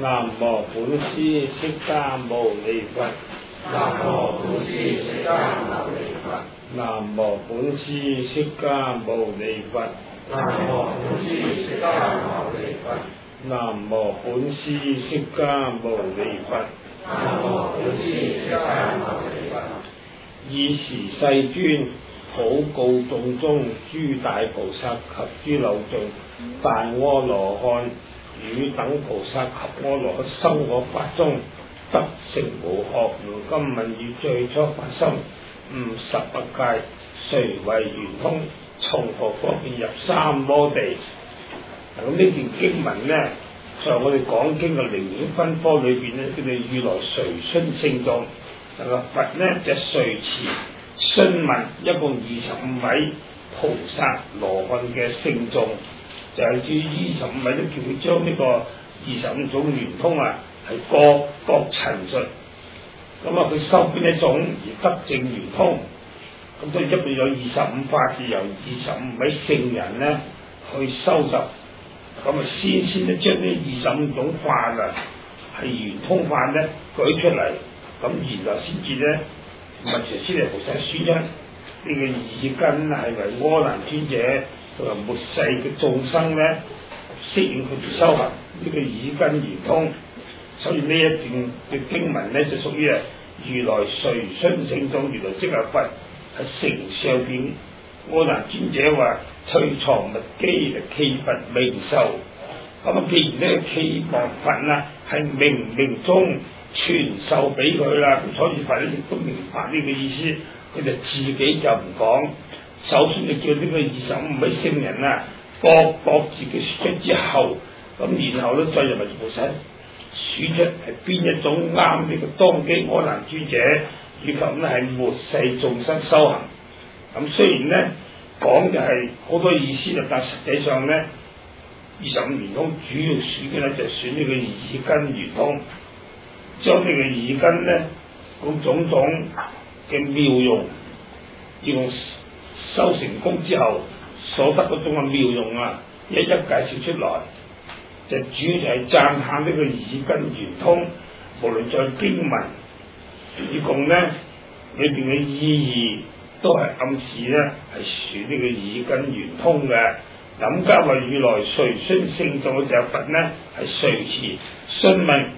南無本師釋迦牟尼佛。 南無本師釋迦牟尼佛。 南無本師釋迦牟尼佛。 南無本師釋迦牟尼佛。 南無本師釋迦牟尼佛。 南無本師釋迦牟尼佛。 爾時世尊普告眾中諸大菩薩及諸漏眾大阿羅漢與等菩薩及阿羅漢修我法中得成無學無今問與最初發心悟十八界，誰為圓通？從何方便入三摩地？咁呢段經文呢，在我哋講經嘅靈顯分科裏邊呢，叫做如來隨詢聖眾。佛呢就隨持詢問，一共25位菩薩羅漢嘅聖眾，就係至於25位都叫佢將呢個25種圓通係各陳述。咁佢修邊一種而得證圓通？咁所以一共有25法，就由25位聖人呢去收集。先咧將呢25種法係圓通法咧舉出嚟，咁然後先至咧文殊師利菩薩選出呢個耳根係為阿難尊者同埋末世嘅眾生咧適應佢哋修行呢個耳根圓通。所以呢一段嘅經文咧就屬於如來隨詢聖眾，如來即係佛係承上邊阿難尊者話退藏物機契佛明授。既然呢個契佛係冥冥中傳授俾佢啦，咁所以佛咧亦都明白呢個意思，佢就自己就唔講。首先就叫呢個25位聖人各自己說出之後，咁然後咧再由文殊菩薩選出係邊一種啱呢個當機阿難尊者以及咧係末世眾生修行。咁雖然咧講就係好多意思但實際上咧25圓通主要選嘅咧就選呢個耳根圓通，將呢個耳根咧咁種種嘅妙用，用修成功之後所得嗰種嘅妙用一一介紹出來，就主要就係讚歎呢個耳根圓通。無論在經文以共咧裏邊嘅意義都係暗示咧係選呢個耳根圓通嘅。咁加為如來隨詢聖眾嘅就佛呢係隨持詢問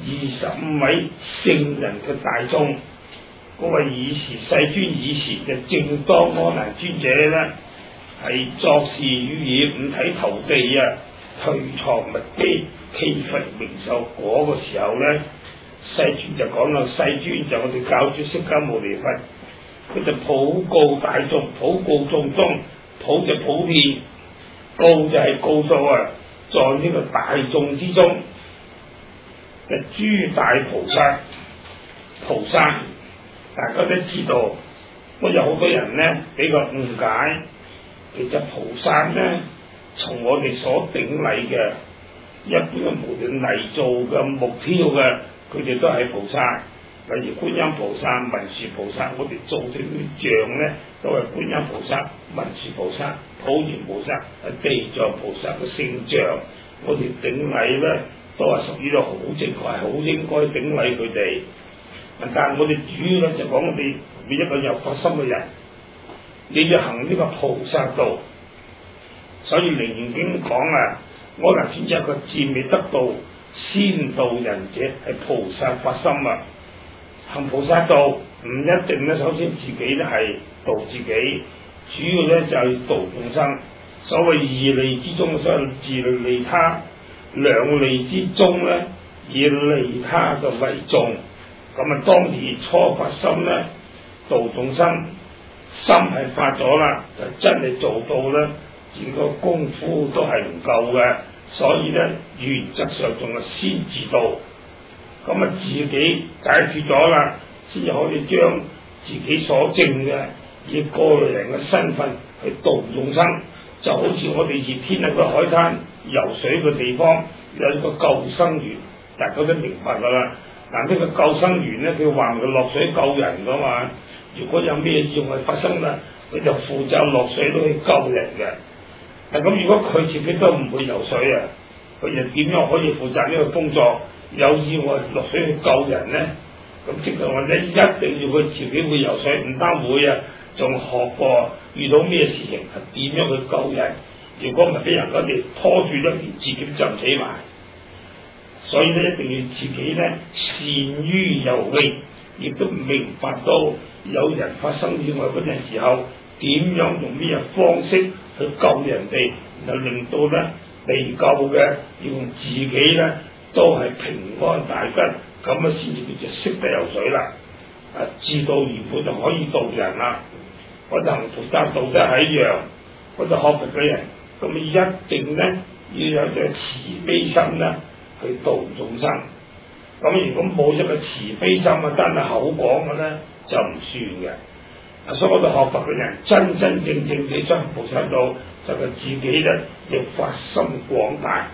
25位聖人嘅大眾。嗰位爾時世尊爾時就正當阿難尊者呢係作是語以五體投地退藏物機契佛明授嗰個時候呢，世尊就講啦，世尊就我哋教主釋迦牟尼佛，佢就普告大眾，普告眾中，普就普遍，告就係告訴在呢個大眾之中嘅諸大菩薩，大家都知道，不過有好多人呢比較誤解，其實菩薩呢，從我哋所頂禮嘅一般嘅無論泥造嘅木雕嘅，佢哋都係菩薩。例如觀音菩薩、文殊菩薩，我哋做嘅啲像咧，都係觀音菩薩、文殊菩薩、普賢菩薩、地藏菩薩嘅聖像。我哋頂禮咧，都係屬於到好正確，係好應該頂禮佢哋。但係我哋主要咧就講我哋每一個有發心嘅人，你要行呢個菩薩道。所以《楞嚴經》講阿難尊者佢自未得道，先度人者係菩薩發心行菩薩道唔一定咧，首先自己咧係度自己，主要咧就係度眾生。所謂二利之中，所謂自利他；兩利之中咧，以利他嘅為重。當時初發心咧，度眾生，心係發咗啦，就真係做到咧，自己個功夫都係唔夠嘅，所以咧原則上仲係先自度。自己解決咗啦，先至可以將自己所證嘅以個人嘅身份去度眾生。就好似我哋熱天喺個海灘游水嘅地方有一個救生員，大家都明白噶啦。呢個救生員咧，佢話佢落水救人噶嘛。如果有咩意外發生啦，佢就負責落水都去救人嘅。如果佢自己都唔會游水佢又點樣可以負責呢個工作？ 有意外落水去救人咧，咁即係話咧一定要佢自己會游水，唔單會啊，仲學過遇到咩事情係點樣去救人。如果唔係俾人哋拖住咧，連自己都浸死埋。所以咧一定要自己咧善於游泳，亦都明白到有人發生意外嗰陣時候，點樣用咩方式去救人哋，然後令到咧被救嘅要用自己咧都係平安大吉，咁啊先至叫做識得游水啦。啊，知道如本就可以渡人啦。我哋行菩薩道都係一樣，我哋學佛嘅人，咁一定咧要有隻慈悲心咧去度眾生。咁如果冇一個慈悲心啊，單係口講嘅咧就唔算嘅。所以我哋學佛嘅人真真正正地進菩薩道，就係自己咧要發心廣大。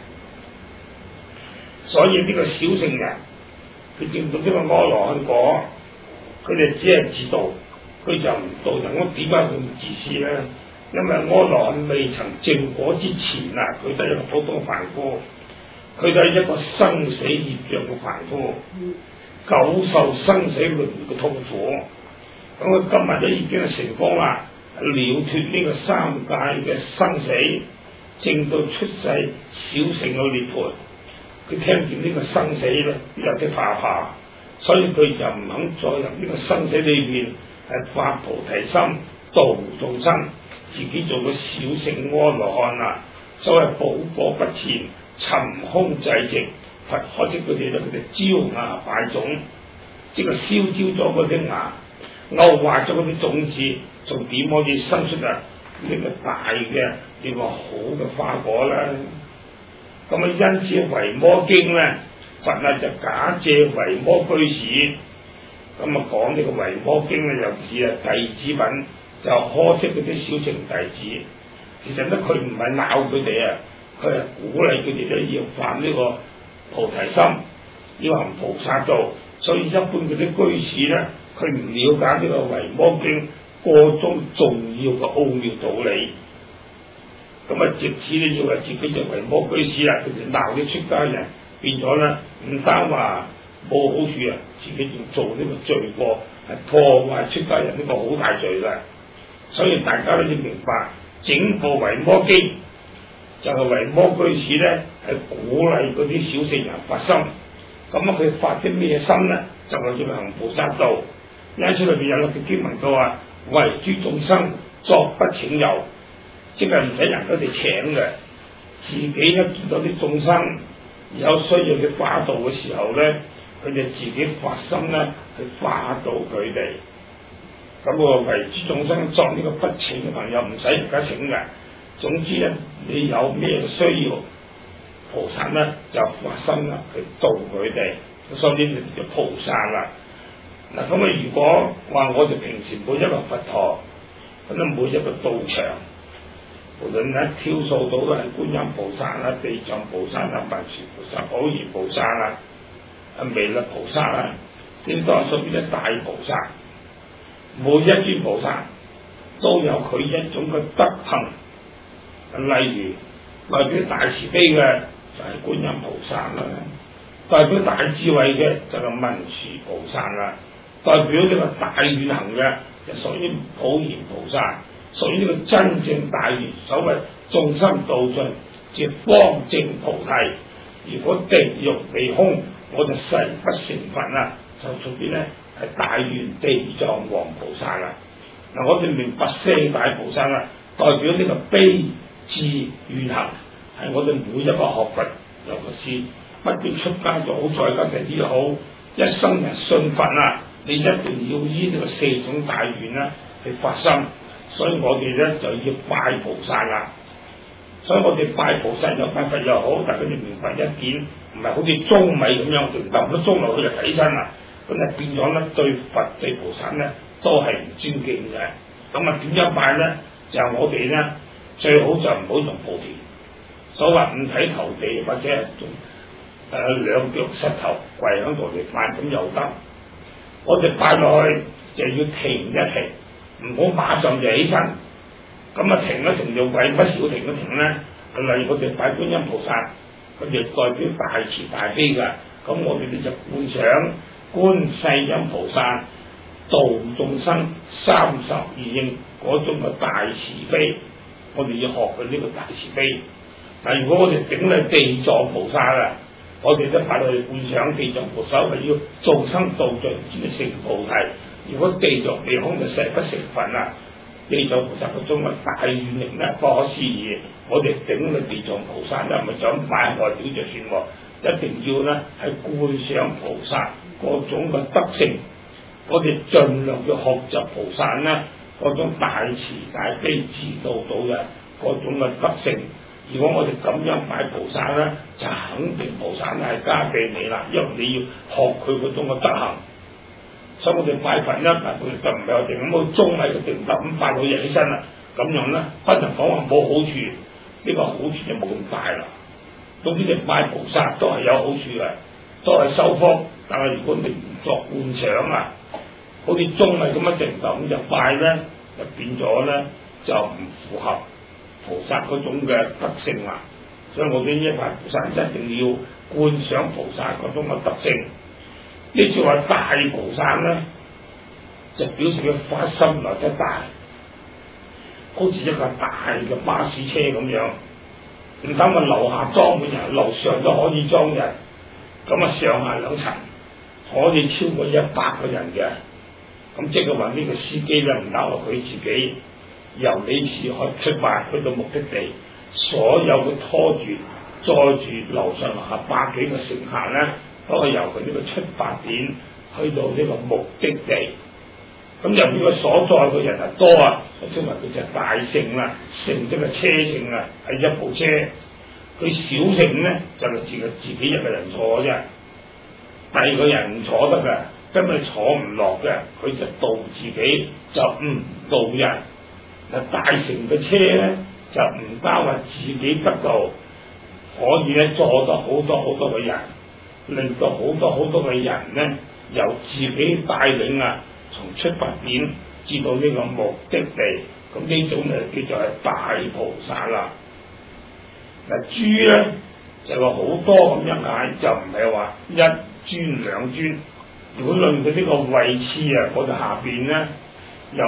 所以呢個小聖人，佢證到呢個阿羅漢果，佢哋只係自度，佢就唔度人。咁點解咁自私咧？因為阿羅漢未曾證果之前啊，佢都係一個普通凡夫，佢都係一個生死業障嘅凡夫，久受生死輪迴嘅痛苦。咁佢今日都已經係成功啦，了脫呢個三界嘅生死，證到出世小乘嘅涅槃。佢聽見呢個生死咧，有啲怕，所以佢就唔肯再入呢個生死裏邊，係發菩提心度眾生，自己做個小乘阿羅漢啦。所謂寶火不前，尋空制寂，佛可惜佢哋咧，佢哋焦芽敗種，即係燒焦咗嗰啲芽，勾壞咗嗰啲種子，仲點可以生出呢個大嘅呢個好嘅花果咧？咁啊，因此《維摩經》咧，佛啊就假借維摩居士，咁啊講呢個《維摩經》咧，又似係弟子品，就可惜嗰啲小乘弟子。其實咧，佢唔係鬧佢哋啊，佢係鼓勵佢哋咧要發呢個菩提心，要行菩薩道。所以一般嗰啲居士咧，佢唔了解呢個《維摩經》個中重要嘅奧妙道理。咁啊，直至咧要話自己就維摩居士啦，佢哋鬧啲出家人，變咗咧唔單話冇好處啊，自己仲做呢個罪過，係破壞出家人呢個好大罪嘅。所以大家都要明白，整部維摩經就係維摩居士咧係鼓勵嗰啲小乘人發心。咁啊，佢發啲咩心咧？就係要行菩薩道。因此裏邊有句經文佢話：為諸眾生作不請遊。即係唔使人哋請嘅，自己一見到啲眾生有需要去化度嘅時候咧，佢哋自己發心咧去化度佢哋。咁我為諸眾生作呢個不請嘅朋友，唔使人家請嘅。總之咧，你有咩需要，菩薩咧就發心啦去度佢哋，所以呢就叫菩薩啦。嗱，咁啊，如果話我哋平時每一個佛陀，咁啊每一個道場。無論咧挑數到都係觀音菩薩啦、地藏菩薩啦、文殊菩薩、普賢菩薩啦、彌勒菩薩啦，呢啲都係屬於一大菩薩。每一尊菩薩都有佢一種嘅德行，例如代表大慈悲嘅就係觀音菩薩啦，代表大智慧嘅就係文殊菩薩啦，代表呢個大願行嘅就屬於普賢菩薩。屬於呢個真正大願，所謂眾生度盡，即方證菩提。如果地獄未空，我就誓不成佛啦，就屬於咧係大願地藏王菩薩啦。嗱，我哋明白四大菩薩啦，代表呢個悲智願行，係我哋每一個學佛，尤其是不斷出家就好，在家人之好，一生人信佛啊，你一定要依呢個四種大願啦去發心。所以我哋咧就要拜菩薩啦。所以我哋拜菩薩又拜佛又好，但係你明白一點，唔係好似舂米咁樣，就抌咗舂落去就起身啦。咁就變咗咧對佛對菩薩咧都係唔尊敬嘅。咁啊點樣拜咧？就係我哋咧最好就唔好用莆田，所謂五體投地或者係兩腳膝頭跪喺度嚟拜咁又得。我哋拜落去就要停一停。唔好馬上就起身，咁啊停一停就為乜小停一停咧？例如我哋拜觀音菩薩，佢哋代表大慈大悲㗎， 咁我哋呢就觀想觀世音菩薩度眾生32應嗰種嘅大慈悲，我哋要學佢呢個大慈悲。但如果我哋頂禮地藏菩薩啊，我哋都擺落去觀想地藏菩薩，係要眾生度盡先至成菩提。如果地藏地空就誓不成佛啦。地藏菩薩嗰種嘅大願力咧，不可思議。我哋頂禮地藏菩薩咧，唔係就咁擺外表就算喎，一定要咧係觀想菩薩嗰種嘅德性。我哋盡量要學習菩薩咧嗰種大慈大悲自度度人嗰種嘅德性。如果我哋咁樣拜菩薩咧，就肯定菩薩係加俾你啦，因為你要學佢嗰種嘅德行。所以我哋拜佛咧，就唔係我哋咁去綜藝嘅定德咁拜到嘢起身啦，咁樣咧不能講話冇好處，呢個好處就冇咁大啦。總之你拜菩薩都係有好處嘅，都係收福。但係如果你唔作觀想啊，好似綜藝咁樣定德咁就拜咧，就變咗咧就唔符合菩薩嗰種嘅德性啦。所以我哋呢拜菩薩一定要觀想菩薩嗰種嘅德性。呢句話大菩薩咧，就表示佢發心來得大，好似一個大嘅巴士車咁樣，唔單止樓下裝滿人，樓上都可以裝人，咁啊上下兩層可以超過100個人嘅，咁即係話呢個司機咧唔單係佢自己由呢次出發去到目的地，所有嘅拖住載住樓上樓下100幾個乘客咧，都係由佢呢個出發點去到呢個目的地。咁由於個所載嘅人係多啊，所以稱為佢就大乘啦。乘即係車乘啊，係一部車。佢小乘咧就係自己一個人坐啫，第二個人唔坐得嘅，根本坐唔落嘅，佢就度自己就唔度人。嗱，大乘嘅車咧就唔單話自己得到，可以咧坐得好多好多嘅人。令到好多嘅人咧，由自己帶領啊，從出發點至到呢個目的地，咁呢種就叫做係大菩薩啦。嗱，諸咧就話好多咁樣解，就唔係話一尊兩尊。如果論佢呢個位次啊，我哋下邊咧有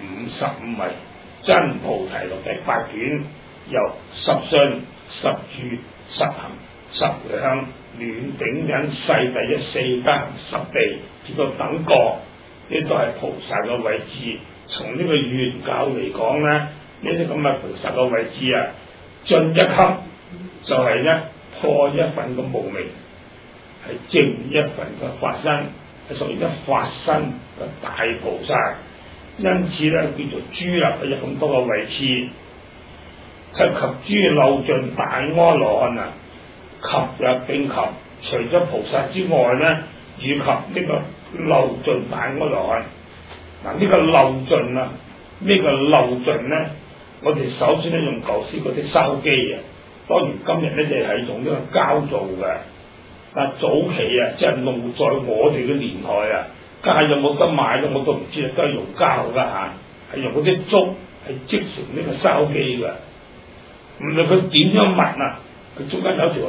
55位真菩提錄第8卷，由10信、10住、10行、10量、暖頂忍世第一4間10地至到等覺，呢都係菩薩嘅位置。從呢個原教嚟講咧，呢啲咁嘅菩薩嘅位置啊，進一級就係咧破一份嘅無明，係證一份嘅法身，係屬於一法身嘅大菩薩。因此咧叫做諸啦，有咁多個位置，及諸漏盡大阿羅漢啊！及又並及，除咗菩薩之外咧，以及呢個漏盡大阿羅漢。嗱，呢個漏盡啊，呢個漏盡咧，我哋首先咧用舊時嗰啲筲箕啊，當然今日咧就係用呢個膠做嘅。但早期啊，即係弄在我哋嘅年代啊，街有冇得買咧，我都唔知啊，都係用膠㗎嚇，係用嗰啲竹係織成呢個筲箕嘅。唔理佢點樣密啊！佢中間有條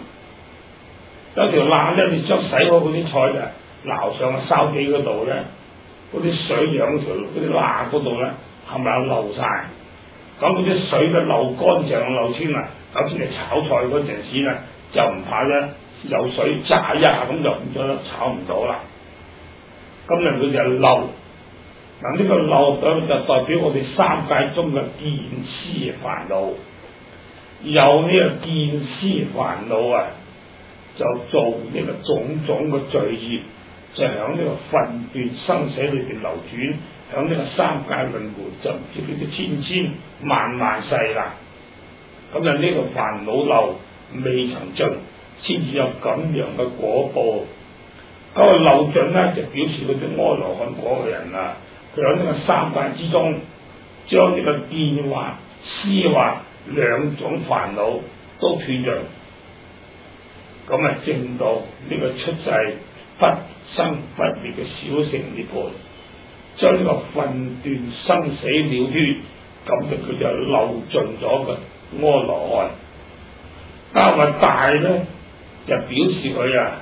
罅咧，你將洗好嗰啲菜啊，撈上個筲箕嗰度咧，嗰啲水兩條嗰啲罅嗰度咧，係咪有漏晒？咁嗰啲水咧漏乾淨漏清啊，首先你炒菜嗰陣時咧，就唔怕咧有水炸一下咁就唔咗炒唔到啦。咁咧佢就漏，嗱呢個漏咁就代表我哋三界中嘅見思煩惱。有呢個見思煩惱啊，就做呢個種種嘅罪業，就喺呢個分段生死裏邊流轉，喺呢個三界輪迴就唔知幾多千萬世啦。咁啊呢個煩惱漏未曾盡，先至有咁樣嘅果報。嗰個漏盡咧，就表示嗰啲阿羅漢果嘅人啊，佢喺呢個三界之中，將呢個見惑、思惑兩種煩惱都斷盡，咁啊證到呢個出世不生不滅嘅小乘涅槃，將呢個分段生死了脫，咁佢就漏盡咗嘅阿羅漢。加埋大咧，就表示佢啊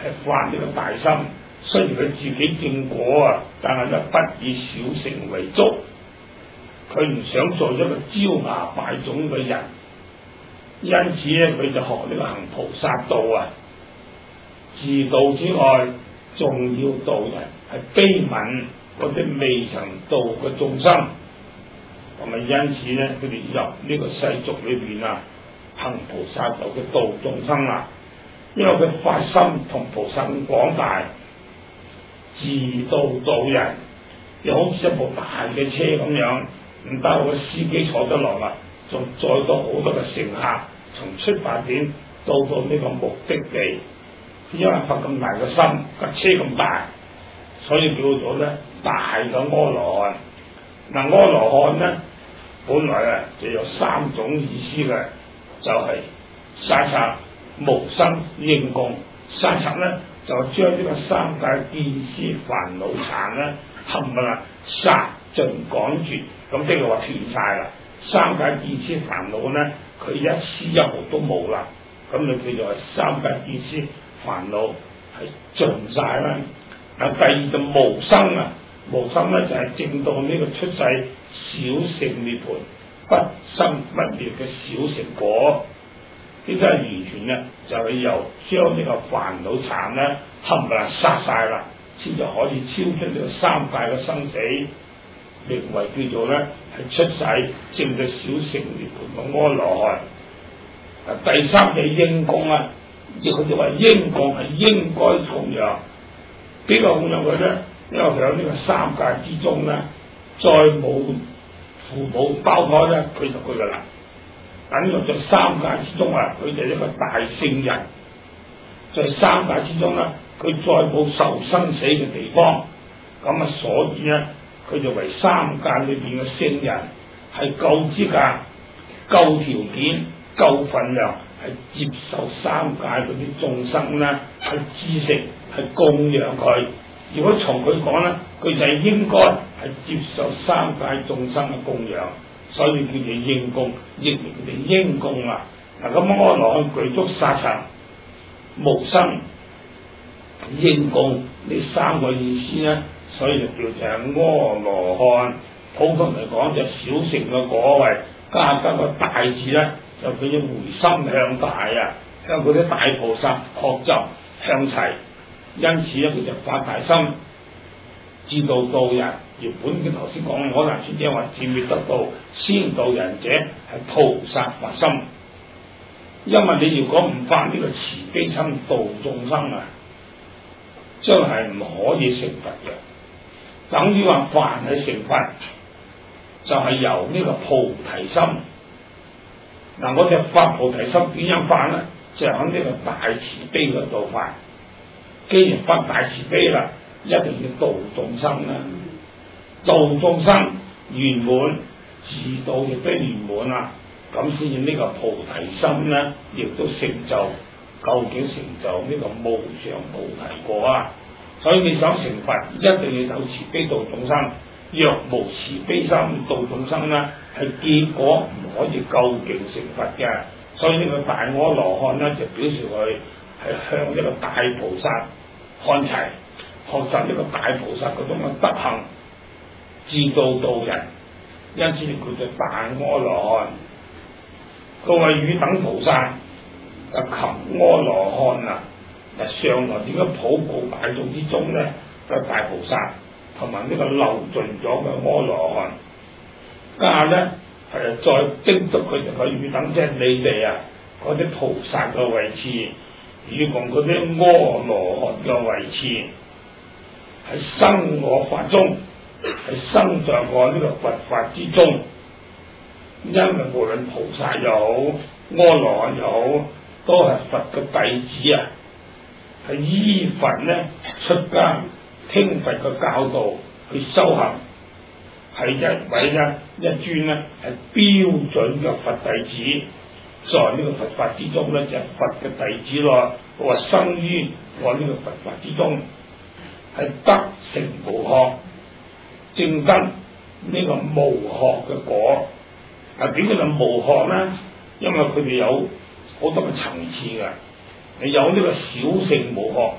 係發呢個大心，雖然佢自己正果啊，但係不以小乘為足，佢唔想做一個招搖擺種嘅人，因此咧佢就學呢個行菩薩道啊，自度之外，仲要度人，係悲憫嗰啲未曾度嘅眾生。咁啊，因此咧，佢哋入呢個世俗裏邊啊，行菩薩道嘅度眾生啦。因為佢發心同菩薩咁廣大，自度度人，又好似一部大嘅車咁樣，唔單個司機坐得落啦，仲載到好多嘅乘客，從出發點到呢個目的地。因為發咁大嘅心，架車咁大，所以叫做咧大嘅阿羅漢。嗱，阿羅漢咧，本來啊就有三種意思嘅，就係殺賊、無生、應供。殺賊咧就將呢個三界見思煩惱殘咧冚唪唥殺盡趕絕，咁即係話斷晒啦。三界見思煩惱咧，佢一絲一毫都冇啦，咁你叫做三界見思煩惱係盡晒啦。第二就無生啊，無生咧就係證到呢個出世小乘涅槃不生不滅嘅小乘果。呢個係完全咧就係由將呢個煩惱殘咧冚唪唥殺晒啦，先至可以超出呢個三界嘅生死，認為叫做咧係出世證到小乘涅槃嘅阿羅漢。第三就應供啊，佢就話應供係應該供養，邊個供養佢咧？因為佢有呢個三界之中咧，再冇父母胞胎咧，佢就佢噶啦。等於在三界之中啊，佢就係一個大聖人。在三界之中咧，佢再冇受生死嘅地方，咁啊，所以咧，佢就為三界裏邊嘅聖人，係夠資格、夠條件、夠份量，係接受三界嗰啲眾生咧，係知識、係供養佢。如果從佢講咧，佢就係應該係接受三界眾生嘅供養。所以叫做應供，譯名哋應供啦。嗱，咁阿羅漢具足殺賊、無生、應供呢三個意思咧，所以就叫做阿羅漢。普通嚟講就小乘嘅果位，加個大字咧，就叫做回心向大啊，向嗰啲大菩薩學習向齊。因此咧，佢就發大心，自度度人。而本經頭先講，可能先者話自滅得道，先度人者係菩薩發心。因為你如果唔發呢個慈悲心度眾生啊，將係唔可以成佛嘅。等於話凡係成佛，就係由呢個菩提心。嗱，我哋發菩提心點樣發咧？就喺呢個大慈悲嘅度發。既然發大慈悲啦，一定要度眾生啦。度眾生圓滿，自度亦都圓滿啦，咁先至呢個菩提心咧，亦都成就，究竟成就呢個無上菩提果啊！所以你想成佛，一定要有慈悲度眾生。若無慈悲心度眾生咧，係結果唔可以究竟成佛嘅。所以呢個大阿羅漢咧，就表示佢係向一個大菩薩看齊，學習呢個大菩薩嗰種嘅德行。自度度人，因此佢就大阿羅漢。各位汝等菩薩，及阿羅漢啊！上來點解普告大眾之中咧？個大菩薩同埋呢個漏盡咗嘅阿羅漢，家下咧係再叮囑佢哋個汝等，即係你哋啊嗰啲菩薩嘅位置，與共嗰啲阿羅漢嘅位置，係生我法中。係生在我呢個佛法之中，因為無論菩薩又好，阿羅漢又好，都係佛嘅弟子啊，係依佛咧出家，聽佛嘅教導去修行，係一位咧一尊咧係標準嘅佛弟子，在呢個佛法之中咧就係佛嘅弟子咯。佢話生於我呢個佛法之中，係得成無學。證得呢個無學嘅果，點解就無學咧？因為佢哋有好多嘅層次㗎。你有呢個小乘無學，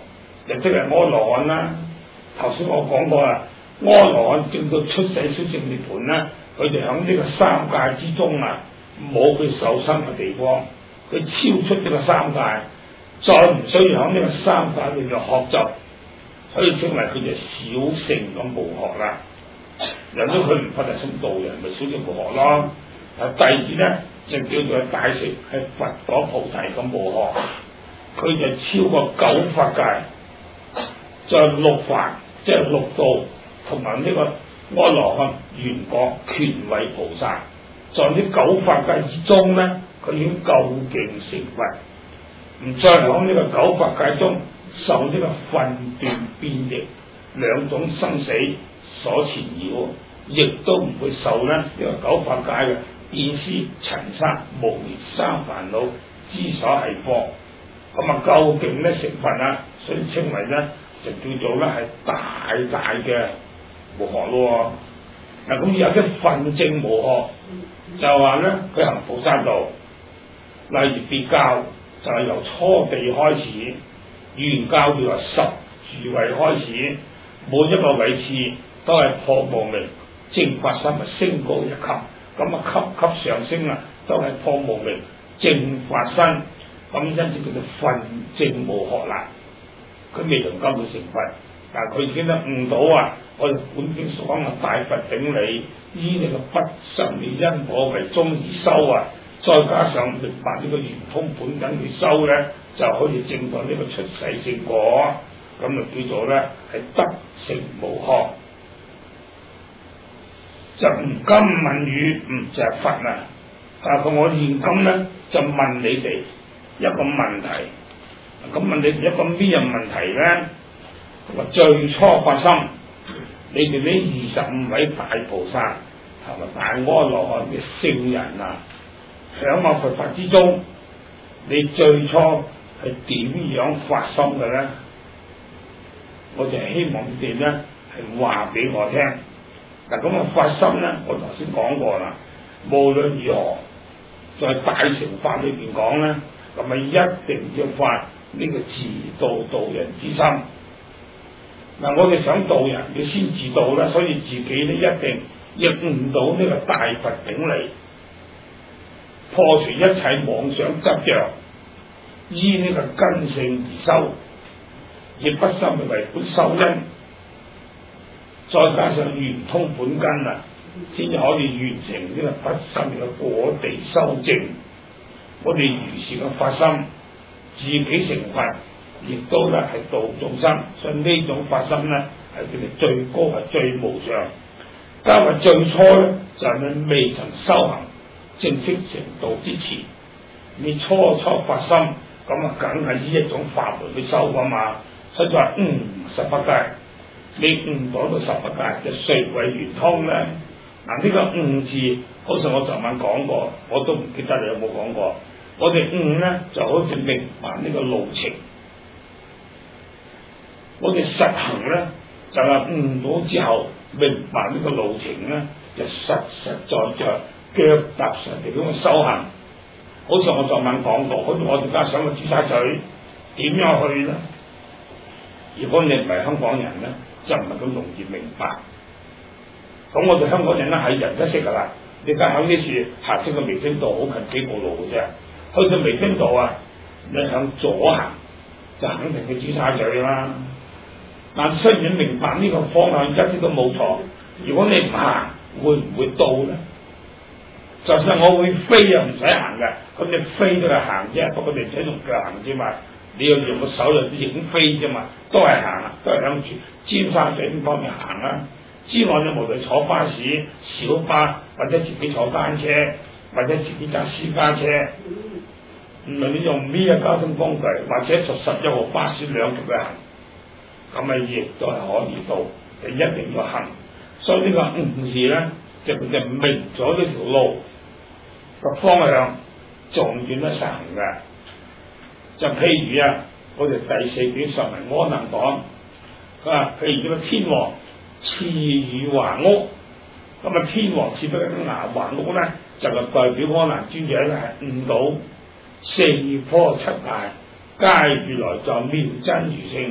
就即係阿羅漢啦。頭先我講過啦，阿羅漢證到出世小乘涅槃啦，佢哋喺呢個三界之中啊，冇佢受身嘅地方，佢超出呢個三界，再唔需要喺呢個三界裏邊學習，可以稱為佢哋小乘咁無學啦。人都佢唔發就成道人，咪小乘無學咯。第二咧就叫做大乘，係佛果菩提咁無學，佢就超過九法界，再六法即係六道，同埋呢個阿羅漢、緣覺、權位菩薩，在呢九法界之中咧，佢已經究竟成佛，唔再喺呢個九法界中受呢個分段變異兩種生死所纏繞，亦都唔會受咧呢個九法界嘅見思、塵沙、無明三煩惱之所繫縛。咁啊，究竟咧成佛啊，所以稱為咧就叫做咧係大嘅無學咯。嗱，咁有啲分證無學，就話咧佢行菩薩道，例如別教就係由初地開始，原教就由十住位開始，每一個位次都係破無明正法身，咪升高一級，咁啊級級上升啊，都係破無明正法身，咁因此叫做分證無學啦。佢未能夠到成佛，但係佢已經得悟到啊！我哋本經所講嘅大佛頂禮，依呢個不生滅因果為宗而修啊，再加上明白呢個圓通本緊去修咧，就可以證到呢個出世正果，咁就叫做咧係得成無學。就唔今問語，就係佛啊！但係我現今咧就問你哋一個問題，咁問你哋一個咩問題咧？話最初發心，你哋呢25位大菩薩同埋大阿羅漢嘅聖人啊，響我佛法之中，你最初係點樣發心嘅咧？我就希望你哋咧係話俾我聽。嗱，咁啊發心咧，我頭先講過啦，無論如何，在大乘法裏邊講咧，咁啊一定要發呢個自度度人之心。嗱，我哋想度人，要先自度啦，所以自己咧一定要悟到呢個大佛頂禮，破除一切妄想執着，依呢個根性而修，亦不心為本修因，再加上圓通本根啊，先至可以完成呢個不心嘅果地修證。我哋如是嘅發心，自己成佛，亦都咧係度眾生，所以呢種發心咧係佢哋最高係最無上。加埋最初咧就係你未曾修行正式成道之前，你初發心，咁啊梗係呢一種法門去修噶嘛。所以就話十八界，你悟到十八界就遂為圓通咧。嗱，呢個悟字，好似我昨晚講過，我都唔記得你有冇講過。我哋悟咧就好似明白呢個路程，我哋實行咧就係悟到之後明白呢個路程咧，就實在腳踏實地咁去修行。好似我昨晚講過，好似我哋而家上去尖沙咀，點樣去咧？如果你唔係香港人咧，就唔係咁容易明白。咁我哋香港人咧係人都識噶啦，你而家喺呢處行出個彌敦道，好近幾步路嘅啫。去到彌敦道啊，你向左行就肯定去尖沙咀啦。但雖然明白呢個方向一啲都冇錯，如果你唔行，會唔會到咧？就算我會飛又唔使行嘅，咁你飛都係行啫，不過你唔使用腳行啫嘛，你要用個手就影飛啫嘛，都係行，都係向住尖沙咀呢方面行啦。之外，你無論坐巴士、小巴，或者自己坐單車，或者自己揸私家車，無論你用咩嘅交通工具，或者坐11號巴士2條去行，咁啊亦都係可以到，你一定要行。所以呢個悟字咧，就明咗呢條路個方向，仲點得實行嘅。就譬如啊，我哋第4卷上文阿難講，譬如呢個天王賜予華屋，咁啊天王賜俾佢華屋咧，就係代表阿難尊者咧係悟到4波7大皆如來藏妙真如性，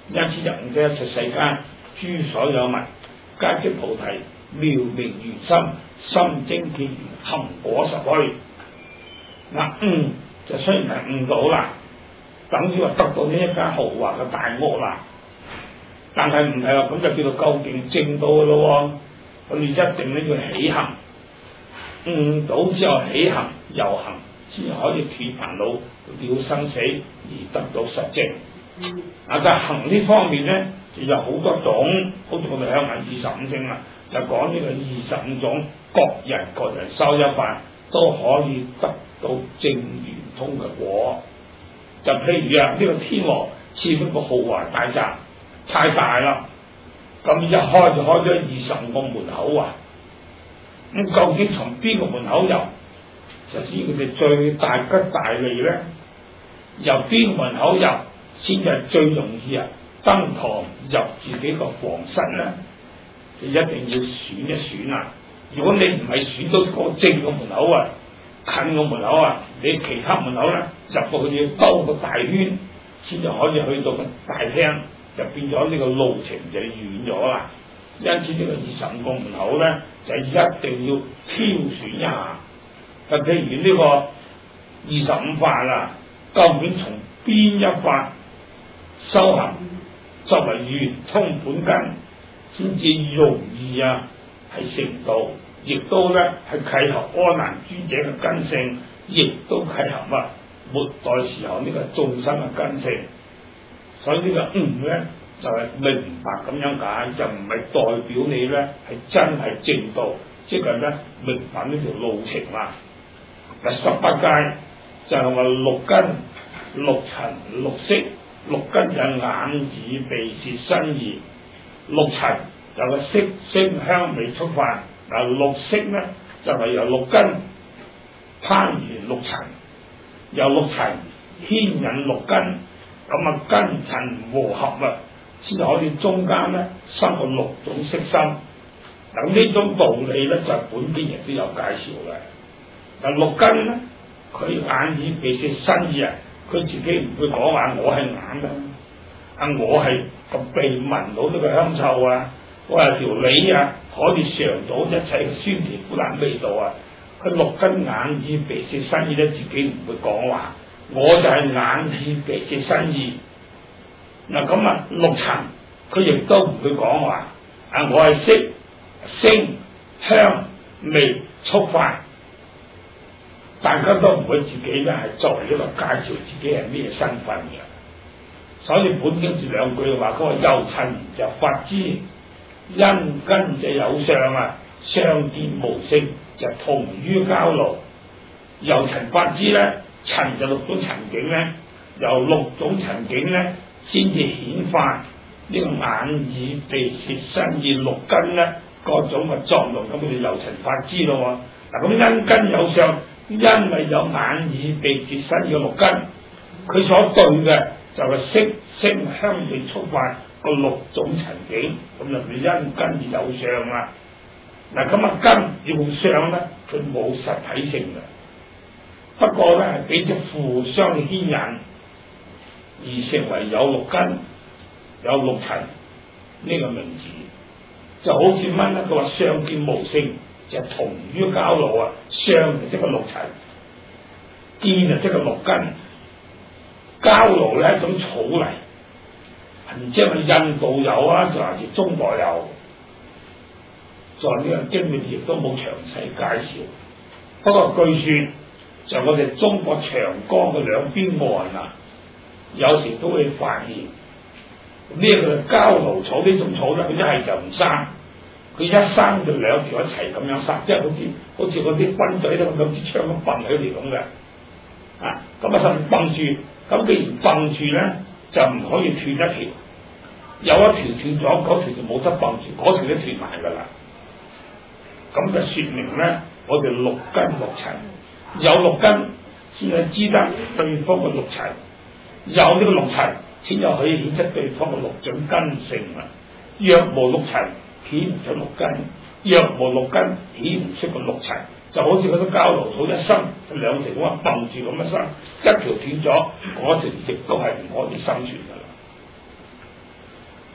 因此人嘅一切世間諸所有物，皆即菩提，妙明如心，心精見如含果實虛。悟就雖然係悟到啦，等於話得到呢一間豪華嘅大屋啦，但係唔係話咁就叫做究竟證到嘅咯喎，我哋一定咧要起行，悟到之後起行遊行，先可以斷煩惱、了生死而得到實證。但係行呢方面咧，就有好多種，好似我哋向下25經啦，就講呢個25種，各人修一法，都可以得到正圓通嘅果。就譬如呢個天王賜咗個豪華大宅，太大啦，咁一開就開咗25個門口啊！咁究竟從邊個門口入，就知佢哋最大吉大利咧？由邊個門口入先係最容易登堂入自己個房室咧？就一定要選一選啊！如果你唔係選到個正個門口啊，近個門口啊，你其他門口咧入到去要兜個大圈，先至可以去到個大廳，就變咗呢個路程就遠咗啦。因此呢個25個門口咧，就一定要挑選一下。就譬如呢個25法啦，究竟從邊一法修行作為圓通本根，先至容易係成道，亦都咧係契合阿難尊者嘅根性，亦都契合末代時候呢個眾生嘅根性。所以呢個咧就係明白咁樣解，就唔係代表你咧係真係正道，即係咧明白呢條路程啦。第18界就係話六根、六塵、六識。六根就係眼耳鼻舌身意，六塵有個色聲香味觸法。嗱，六識咧就係由六根攀緣六塵，由六塵牽引六根，咁根塵和合先可以中間咧生個六種色心。咁呢種道理咧就係本經亦都有介紹嘅。但六根咧，佢眼耳鼻舌身意佢自己唔會講話我係眼我係個鼻聞到呢個香臭我係條脷可以嘗到一切嘅酸甜苦辣味道佢六根眼耳鼻舌身意咧，自己唔會講話，我就係眼耳鼻舌身意。嗱咁六塵佢亦都唔會講話我係色聲香味觸法。大家都唔會自己咧係作為一個介紹自己係咩身份嘅，所以本經住兩句話，佢話由塵就發之，因根就有相相見無性就同於交流。由塵發之咧，塵就六種塵境咧，由六種塵境咧先至顯化呢個眼耳鼻舌身意六根咧各種嘅作用，咁佢哋由塵發之咯。嗱咁因根有相。因為有眼耳鼻舌身意嘅六根，佢所對嘅就係色聲香味觸法個六種塵境，咁就叫因根而有相啦。嗱咁根要相咧，佢冇實體性嘅，不過咧係俾隻互相牽引而成為有六根有六塵呢個名字，就好似乜咧？佢話相見無性。就同於交流相就即係六塵，見就即係六根。交流咧一種草嚟，唔知係咪印度有就還是中國有？在呢個經裏亦都冇詳細介紹。不過據說就我哋中國長江嘅兩邊岸有時都會發現呢個交流草呢種草咧，佢一係就唔生。佢一生就兩條一齊咁樣生，即係好似嗰啲軍隊咧兩支槍咁蹦起嚟咁嘅，咁甚至蹦住，咁既然蹦住咧，就唔可以斷一條，有一條斷咗，嗰條就冇得蹦住，嗰條都斷埋㗎啦。咁就説明咧，我哋六根六塵，有六根先係知得對方嘅六塵，有呢個六塵先又可以顯出對方嘅六種根性若無六塵，顯唔出六根，若無六根，顯唔出個六塵，就好似嗰啲交流草一生兩條咁蹦住咁一生，一條斷咗，嗰條亦都係唔可以生存噶啦。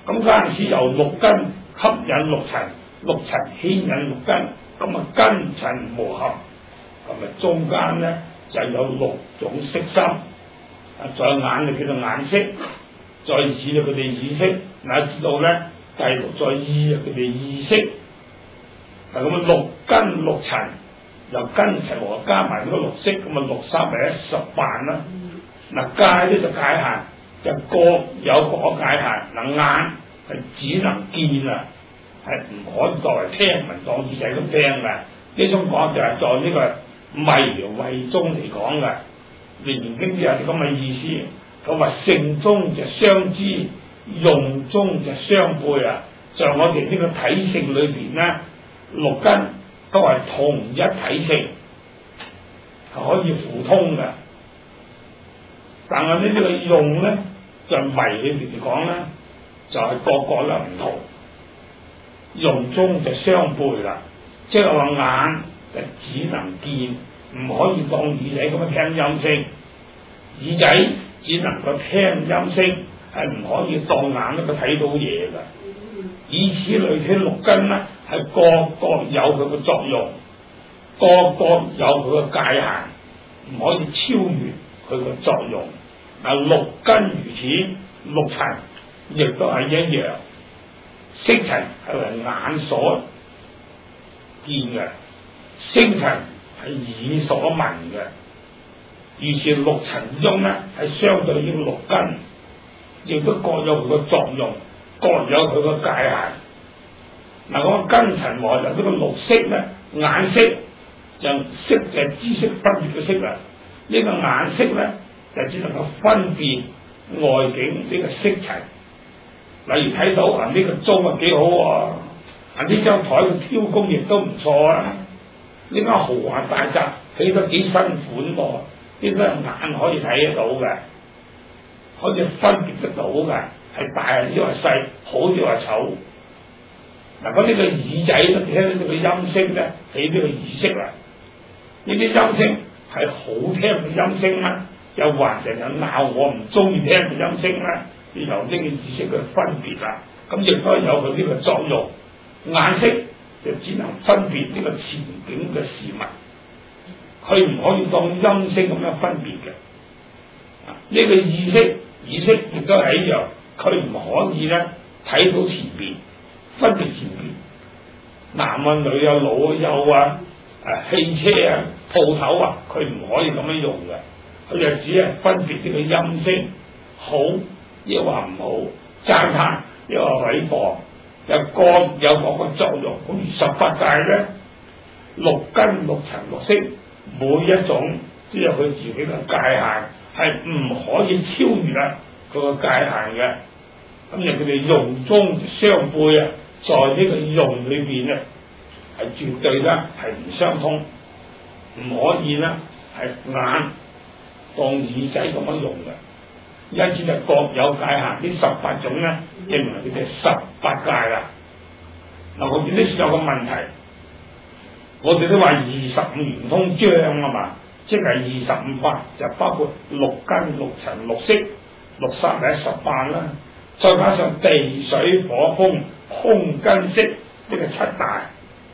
咁嗰陣時由六根吸引六塵，六塵牽引六根，咁啊根塵磨合，咁啊中間咧就有六種色心，再眼就叫做眼識，再耳就佢哋耳識，嗱知道咧第六再意啊佢哋意識，嗱咁啊六根六塵由根塵磨合加埋嗰個六識，咁啊六三咪18啦。嗱界咧就界限，就各有各個界限。嗱眼係只能見啊，係唔可以作為聽聞當耳仔咁聽嘅。呢種講就係在呢個迷慧中嚟講嘅，《楞嚴經》都有啲咁嘅意思。佢話性中就相知，用中就相背啊。在我哋呢個體性裏邊咧，六根都係同一體性，係可以互通嘅。但係呢個用咧，就迷裏邊嚟講咧，就係個個咧唔同，用中就相背啦。即係話眼就只能見，唔可以當耳仔咁樣聽音聲；耳仔只能夠聽音聲，係唔可以當眼一個睇到嘢㗎。以此類推，六根咧係個個有佢嘅作用，個個有佢嘅界限，唔可以超越佢嘅作用。嗱，六根如此，六塵亦都係一樣。色塵係為眼所見嘅，聲塵係耳所聞嘅。於是六塵之中咧，係相對應六根，亦都各有佢個作用，各有佢個界限。嗱，咁根塵磨就呢個六識咧，眼識就識就係知識分別嘅識啦。呢個眼識咧，就只能夠分別外境呢個色塵。例如睇到啊呢個鐘啊幾好喎，啊呢張台嘅挑工亦都唔錯啊，呢間豪華大宅起得幾新款喎，呢個眼可以睇得到嘅，可以分別得到嘅，係大抑或細，好抑或醜。嗱，咁呢個耳仔咧聽到呢個音聲咧，起呢個耳識啦。呢啲音聲係好聽嘅音聲啦，又還成日鬧我唔中意聽嘅音聲啦，由呢個耳識去分別啦。咁亦都有佢呢個作用。眼識就只能分別呢個前景嘅事物，佢唔可以當音聲咁樣分別嘅。呢個意識亦都係一樣，佢唔可以咧睇到前邊，分別前邊，男啊女啊老啊幼啊，汽車啊鋪頭啊，佢唔可以咁樣用嘅。佢就只係分別呢個音聲好抑或唔好，讚歎抑或毀謗，有各個作用。咁18界咧，六根六塵六識，每一種都有佢自己嘅界限，係唔可以超越啊佢個界限嘅。咁佢哋用中相背啊，在呢個用裏邊咧，係絕對咧係唔相通，唔可以咧係眼當耳仔咁樣用嘅。因此就各有界限，呢18種咧，認為佢哋18界啦。嗱，我見呢處有個問題，我哋都話25圓通章啊嘛，即係25法，就包括六根、六塵、六識、六三係18啦，再加上地水火風空根識呢個7大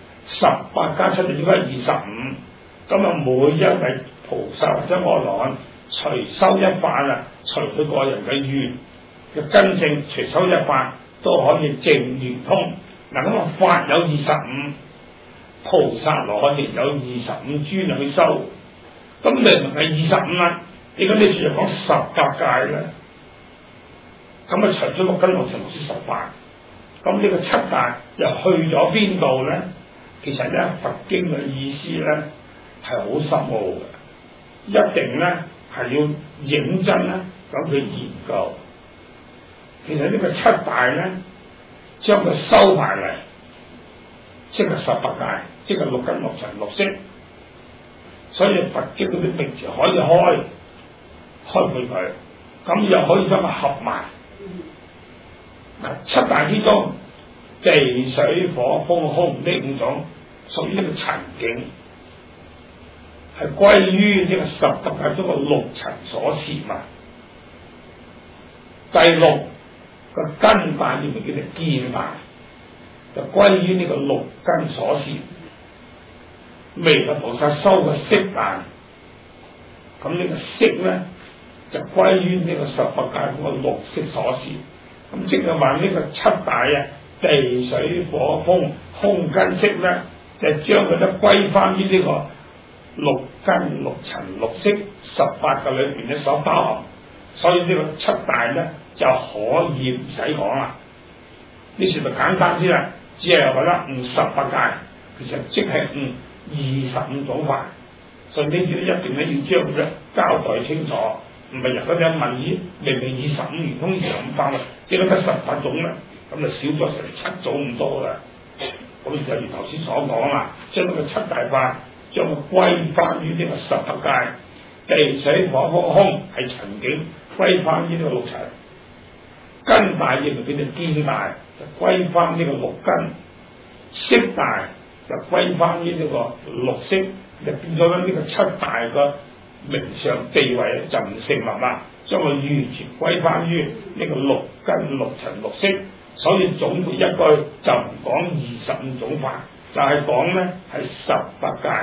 ，18加7就應該係25。咁啊，每一位菩薩或者阿羅漢隨修一法啊，隨佢個人嘅願嘅根性，隨修一法都可以證圓通。嗱，咁啊法有25，菩薩羅漢亦有25尊去修，咁明明係25啦，點解呢處就講18界咧？咁啊除咗六根六塵六識18，咁呢個7大又去咗邊度咧？其實咧佛經嘅意思咧係好深奧嘅，一定咧係要認真咧咁去研究。其實呢個7大咧，將佢收埋嚟，即係18界，即係六根六塵六識。所以佛經嗰啲名詞可以開配佢，咁又可以將佢合埋。嗱，7大之中，地水火風空呢5種屬於呢個塵境，係歸於呢個18界中嘅六塵所攝物。第六個根帶呢咪叫做見帶，就歸於呢個六根所攝。彌勒菩薩修嘅色帶，咁呢個色咧就歸於呢個十八界嗰個六色所攝。咁即係話呢個七大啊，地水火風空根色咧，就將佢都歸翻於呢個六根六塵六色18個裏邊咧所包含。所以呢個七大咧就可以唔使講啦。呢時就簡單啲啦，只係覺得18界，其實即係25種法。所以呢啲一定咧要將佢交代清楚，唔係人嗰啲問咦，明明25圓通25法喎，點解得18種咧？咁就少咗成7種咁多啦。咁就如頭先所講啦，將呢個七大法將佢歸翻於呢個18界，地水火風空係塵境，歸翻於呢個六塵。根大亦就叫做見大，就歸翻呢個六根。色大就歸翻於呢個六色，就變咗呢個七大個名相地位就唔成立啦，將佢完全歸翻於呢個六根六塵六色。所以總括一句就唔講25種法，就係講咧係18界。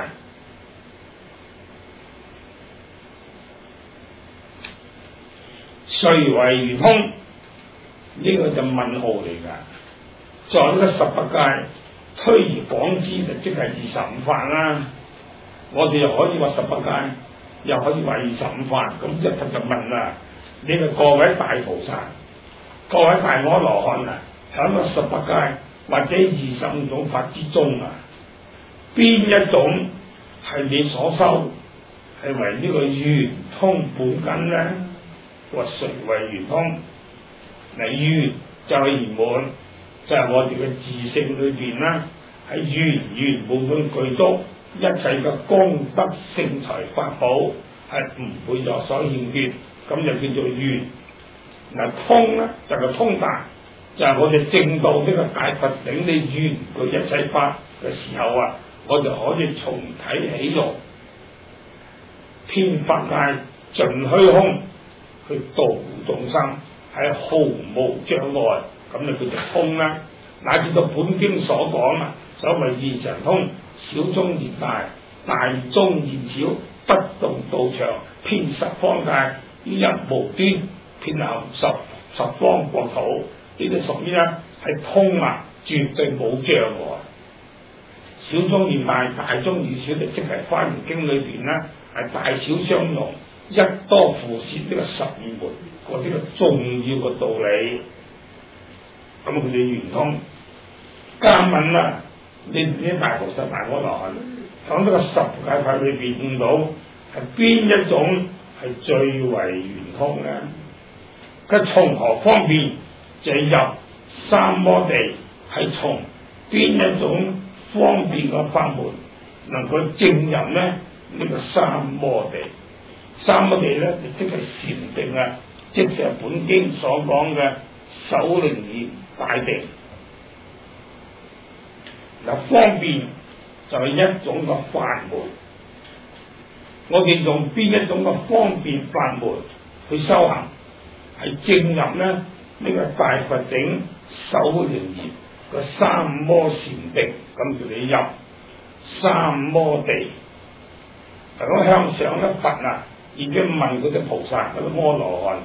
誰為圓通？呢個就問號嚟㗎。在呢個18界推而廣之，就即係25法啦。我哋又可以話18界，又可以話25法。咁一陣就問啦，你哋各位大菩薩、各位大阿羅漢啊，喺個18界或者25種法之中啊，邊一種係你所修係為呢個圓通本根咧？話誰為圓通？嗱，圓就係圓滿，就係我哋嘅自性裏邊啦，係圓圓滿滿具足，一切嘅功德聖財法寶係唔會有所欠缺，咁就叫做圓。嗱，通咧就係通達，就係我哋證到呢個大佛頂你圓具一切法嘅時候啊，我就可以從體起用，遍法界盡虛空去度眾生，係毫無障礙，咁就叫做通啦。乃至到本經所講啊，所謂二常通，小中現大，大中現小，不動道場，遍十方界，於一無端，遍行十方國土，呢啲屬於咧係通啊，絕對冇障礙。小中現大，大中現小，就即係《華嚴經》裏邊咧係大小相容，一多附攝呢個12門嗰啲嘅重要嘅道理。咁佢哋圓通。加問啦，你啲大菩薩大阿羅漢講呢個10界法裏邊悟到係邊一種係最為圓通咧？佢從何方面就入三摩地？係從邊一種方便嘅法門能夠證入咧呢個三摩地？三摩地咧就即係禪定啊，即係本經所講嘅首楞嚴大定。嗱，方便就係一種嘅法門，我哋用邊一種嘅方便法門去修行，係證入咧呢個大佛頂首楞嚴嘅三摩禪定，咁叫你入三摩地。嗱，咁向上一佛啊，已經問嗰啲菩薩嗰啲阿羅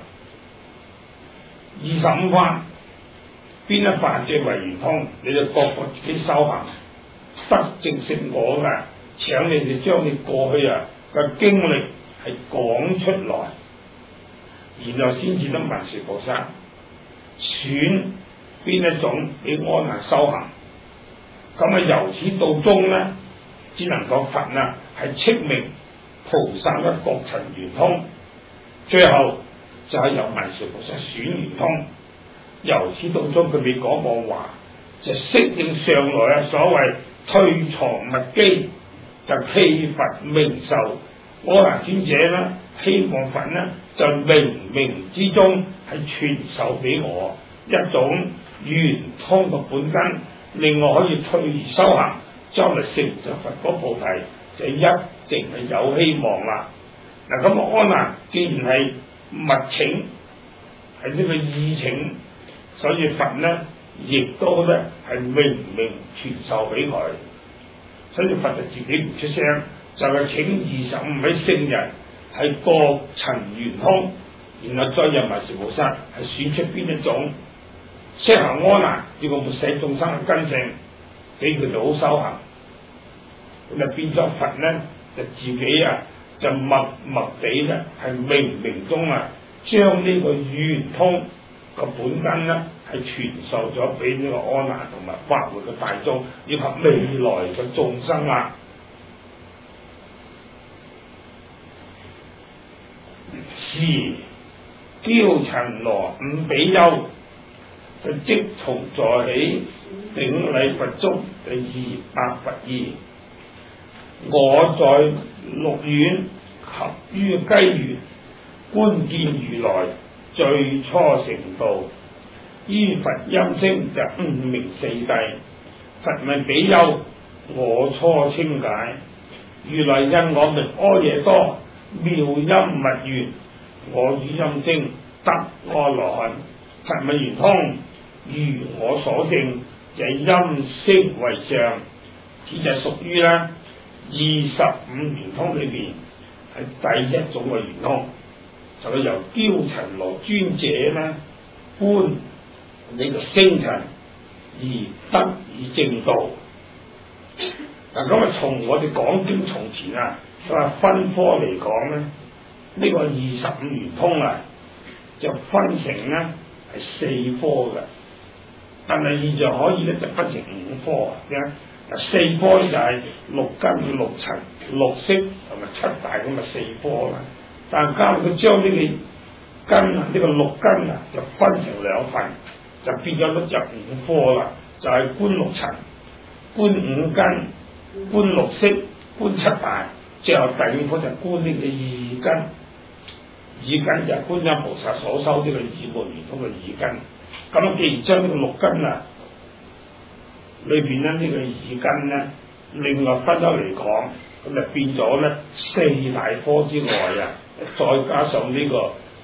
漢25法邊一法最為圓通？你就各個自己修行得正成果嘅，請你哋將你過去啊嘅經歷係講出來，然後先至得文殊菩薩選邊一種你安難修行。咁啊由始到終咧，只能夠佛啊係斥明菩薩嘅各塵圓通，最後就係由文殊菩薩選圓通。由始到終佢未講過話，就適應上來啊所謂退藏勿譏，就棄佛明受。阿難尊者咧，希望佛咧就冥冥之中係傳授俾我一種圓通嘅本根，令我可以退而修行，將來成就佛果菩提，就一定係有希望啦。嗱，咁阿難既然係勿請，係呢個意請， 所以佛呢亦都呢係明明傳授俾佢，所以佛就自己唔出聲，就係請25位聖人係各塵圓通，然後再由文殊菩薩係選出邊一種適合阿難呢個末世眾生嘅根性，俾佢哋好修行。咁就變咗佛呢就自己就默默地呢係冥冥中將呢個圓通個本根呢係傳授咗俾呢個阿難同埋法會嘅大眾以及未來嘅眾生啦。時憍陳羅五比丘就即從座起，頂禮佛足200佛言：我在鹿苑及於雞園觀見如來最初成道，於佛音聲就悟明四諦。佛問比丘：我初稱解，如來因我名阿逸多，妙音密緣，我語音聲得阿羅漢。佛問圓通：如我所證，這音聲為上，此就屬於25圓通裏邊係第一種嘅圓通，就係由憍陳羅尊者呢觀呢個聲塵而得以正道。嗱，咁從我哋講經從前佢話分科嚟講咧，呢個25圓通就分成呢係4科嘅，但係現在可以咧就分成5科4科就係6根、6塵、6識同埋7大咁嘅4科啦。但係加佢將呢個根呢個6根就分成2份，就變咗咧就5科啦，就係觀6塵、觀5根、觀6識、觀7大，最後第5科就觀呢個2根。2根就係觀音菩薩所修呢個二門圓通嘅2根。咁既然將呢個6根裏邊呢個2根呢另外分咗嚟講，咁就變咗呢4大科之外再加上呢個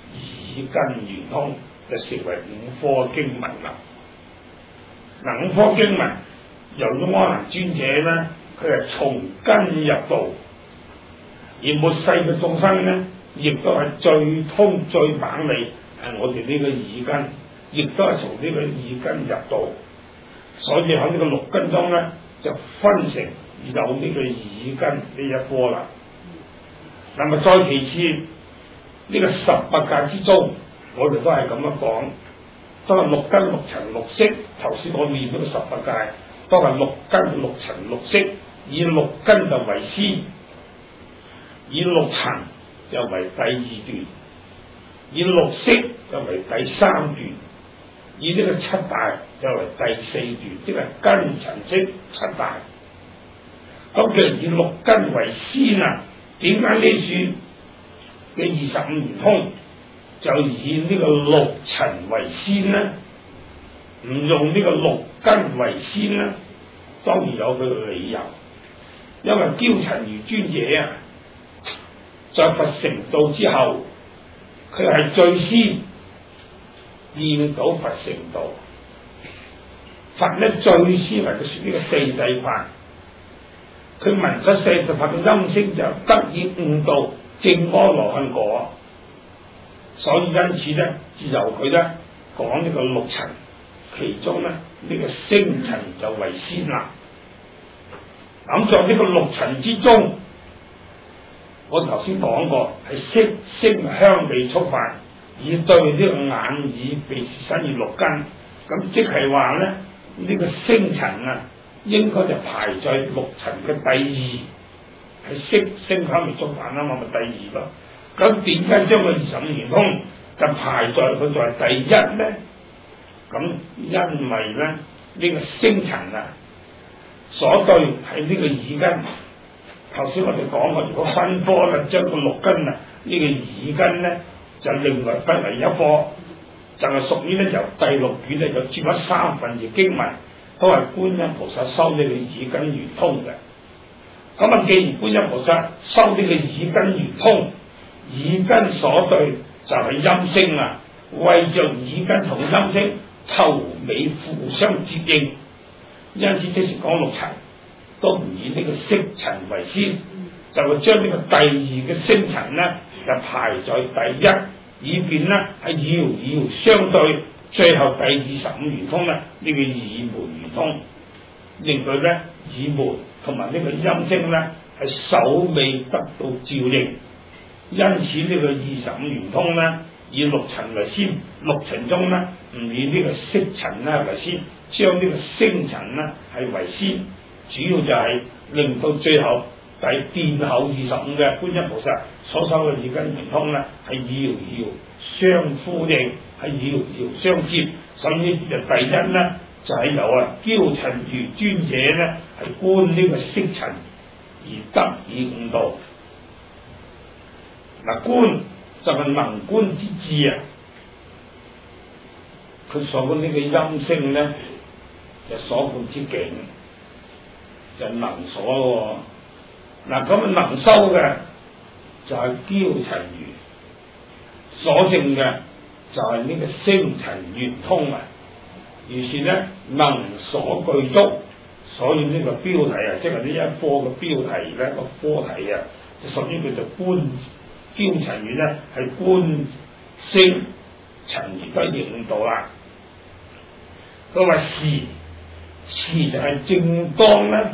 2根圓通，就成為5科經文啦。嗱，5科經文由於阿難尊者呢，佢係從根入道，而末世嘅眾生呢，亦都係最通最猛利，係我哋呢個2根，亦都係從呢個2根入道，所以喺呢個6根中呢，就分成有呢個2根呢一科啦。嗱，咪再其次，呢個18界之中，我哋都係咁樣講，都係6根、6塵、6識。頭先我念嗰個18界，都係6根、6塵、6識，以6根就為先，以6塵就為第2段，以6識就為第3段，以呢個7大就為第4段，即係根塵識7大。咁既然以6根為先點解呢處嘅25圓通就以呢個6塵為先呢？唔用呢個6根為先呢？當然有佢嘅理由，因為憍陳如尊者在佛成道之後，佢係最先見到佛成道，佛呢最先為佢說呢個四諦法，佢聞咗四諦法嘅音聲就得以悟道證阿羅漢果，所以因此呢，就由佢呢講呢個6塵，其中呢個聲塵就為先啦。咁在呢個6塵之中，我頭先講過係色聲香味觸法，以對呢個眼耳鼻舌身意6根，咁即係話呢，呢個聲塵應該就排在6塵嘅第2，係色聲香味觸法嘛，咪第2咯。咁點解將個25圓通就排在佢在第1呢？咁因為呢，呢個聲塵所對係呢個2根。頭先我哋講過，如果分科將個6根呢個2根呢，就另外分為一科，就係屬於呢由第6卷呢就佔咗3分之經文，都係觀音菩薩修呢個2根圓通嘅。咁既然觀音菩薩修呢個2根圓通，2根所對就係音聲為着2根同音聲頭尾互相接應，因此即是講六塵都唔以呢個色塵為先，就會將呢個第二嘅聲塵呢就排在第一，以便呢係遙遙相對，最後第25圓通呢，呢、這個耳門圓通，令佢呢耳門同埋呢個音聲呢係首尾得到照應，因此呢個25圓通呢以六塵為先，六塵中呢唔以呢個色塵呢為先，將呢個聲塵呢係為先，主要就係令到最後殿後25嘅觀音菩薩所修嘅耳根圓通呢係遙遙相呼應，係遙遙相接，所以就第一呢就係由憍陳如尊者呢係觀呢個色塵而得以悟道。嗱，觀就係能觀之智啊！佢所講呢個音聲呢，就所觀之境，就能所咯。嗱，咁能修嘅就係憍陳如，所證嘅就係呢個聲塵圓通啊！於是呢，能所具足，所以呢個標題啊，即係呢一科嘅標題咧，個科題啊，就屬於佢就觀憍陳如咧，係觀聲塵如得以悟道啦。佢話時就係正當咧，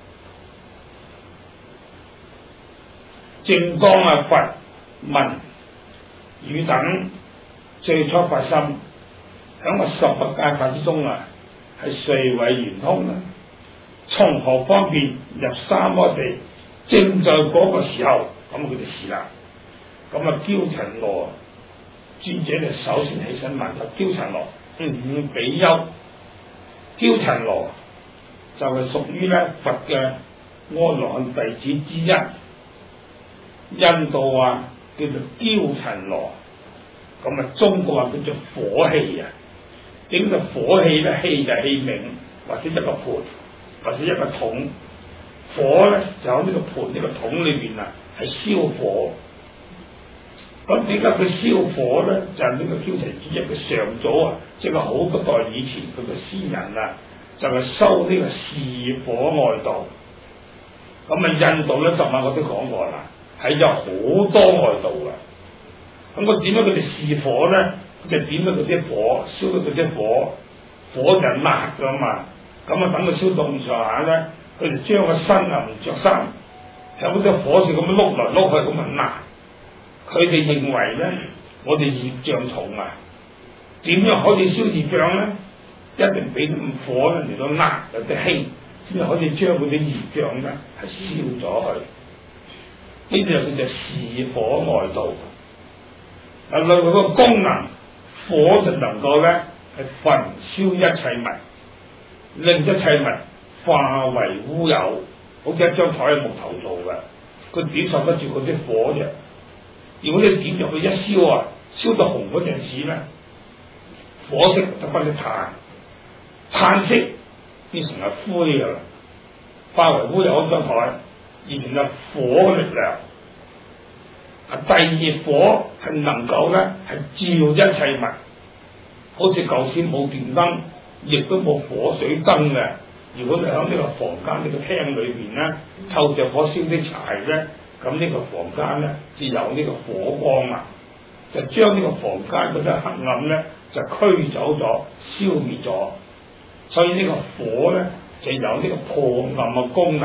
正當佛文汝等最初發心，喺個十不界法之中係誰為圓通呢？從何方面入三摩地？正在嗰個時候，咁佢就試啦。咁憍陳羅尊者就首先起身問憍陳羅：比丘，憍陳羅就係屬於咧佛嘅阿羅漢弟子之一，印度叫做憍陳羅，咁中國叫做火器啊。點叫火器咧？器就係器皿，或者一個盤，或者一個桶。火咧就喺呢個盤、呢個桶裏邊係燒火。咁點解佢燒火咧？就係呢個憍陳之一嘅上祖即係好多代以前佢嘅先人就係修呢個示火外道。咁印度咧，昨晚我都講過啦，係有好多外道嘅。咁我點解佢哋示火咧？就點咗嗰啲火，燒咗嗰啲火，火就辣噶嘛。咁等佢燒到咁上下咧，佢就將個身唔着衫，喺嗰啲火上咁樣碌來碌去咁樣辣。佢哋認為咧，我哋業障重點樣可以燒業障咧？一定俾火咧嚟到辣有啲輕，先至可以將嗰啲業障咧係燒咗去。呢啲就叫做示火外道。另外個功能。火就能夠咧係焚燒一切物，令一切物化為烏有，好似一張台係木頭做嘅，佢點受得住嗰啲火啫？如果你點入去一燒燒到紅嗰陣時咧，火色得翻啲炭，炭色變成係灰噶啦，化為烏有嗰張台，形成火嘅力量。第二火係能夠咧係照一切物，好似舊時冇電燈，亦都冇火水燈嘅。如果你喺呢個房間呢個廳裏邊咧，透着火燒啲柴咧，咁呢個房間咧就有呢個火光就將呢個房間嗰啲黑暗咧就驅走咗、消滅咗。所以呢個火咧就有呢個破暗嘅功能。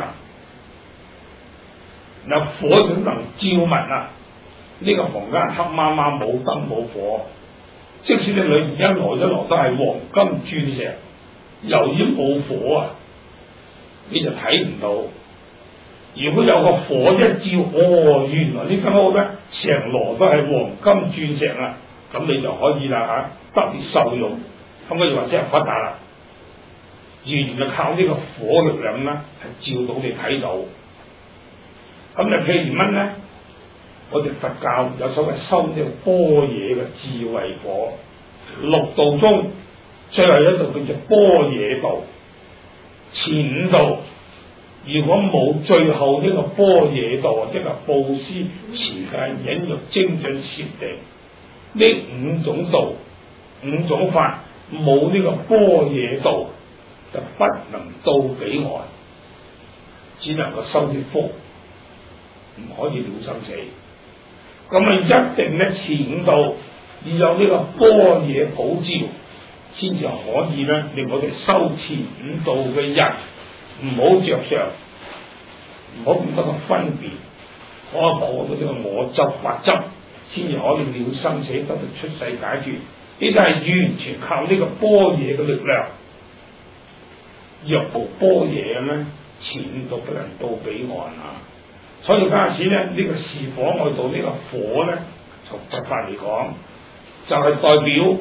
嗱，火就能照物呢個房間黑麻麻冇燈冇火，即使你裏邊一來都係黃金鑽石，由於冇火你就睇唔到。如果有個火一照，原來呢間屋咧成籮都係黃金鑽石咁你就可以啦得以受用。咁我就話即係發達啦，完全就靠呢個火力量係照到你睇到。咁就譬如乜咧？我哋佛教有所謂修呢個般若嘅智慧火，六道中最後一道叫做般若道。前五道如果冇最後呢個般若道，即係布施、持戒、忍辱、精進、禪定呢五種道、五種法， 冇呢個般若道，就不能到彼岸，只能夠修啲福，唔可以了生死。咁啊，一定咧前五道要有呢個般若普照，先至可以咧令我哋修前五道嘅人唔好着相，唔好咁多個分別，可以破到呢個我執法執，先至可以了生死，得到出世解脫。呢個係完全靠呢個般若嘅力量。若無般若咧，前五道不能到彼岸啊！所以嗰陣時咧，呢個是火外道呢個火咧，從佛法嚟講，就係代表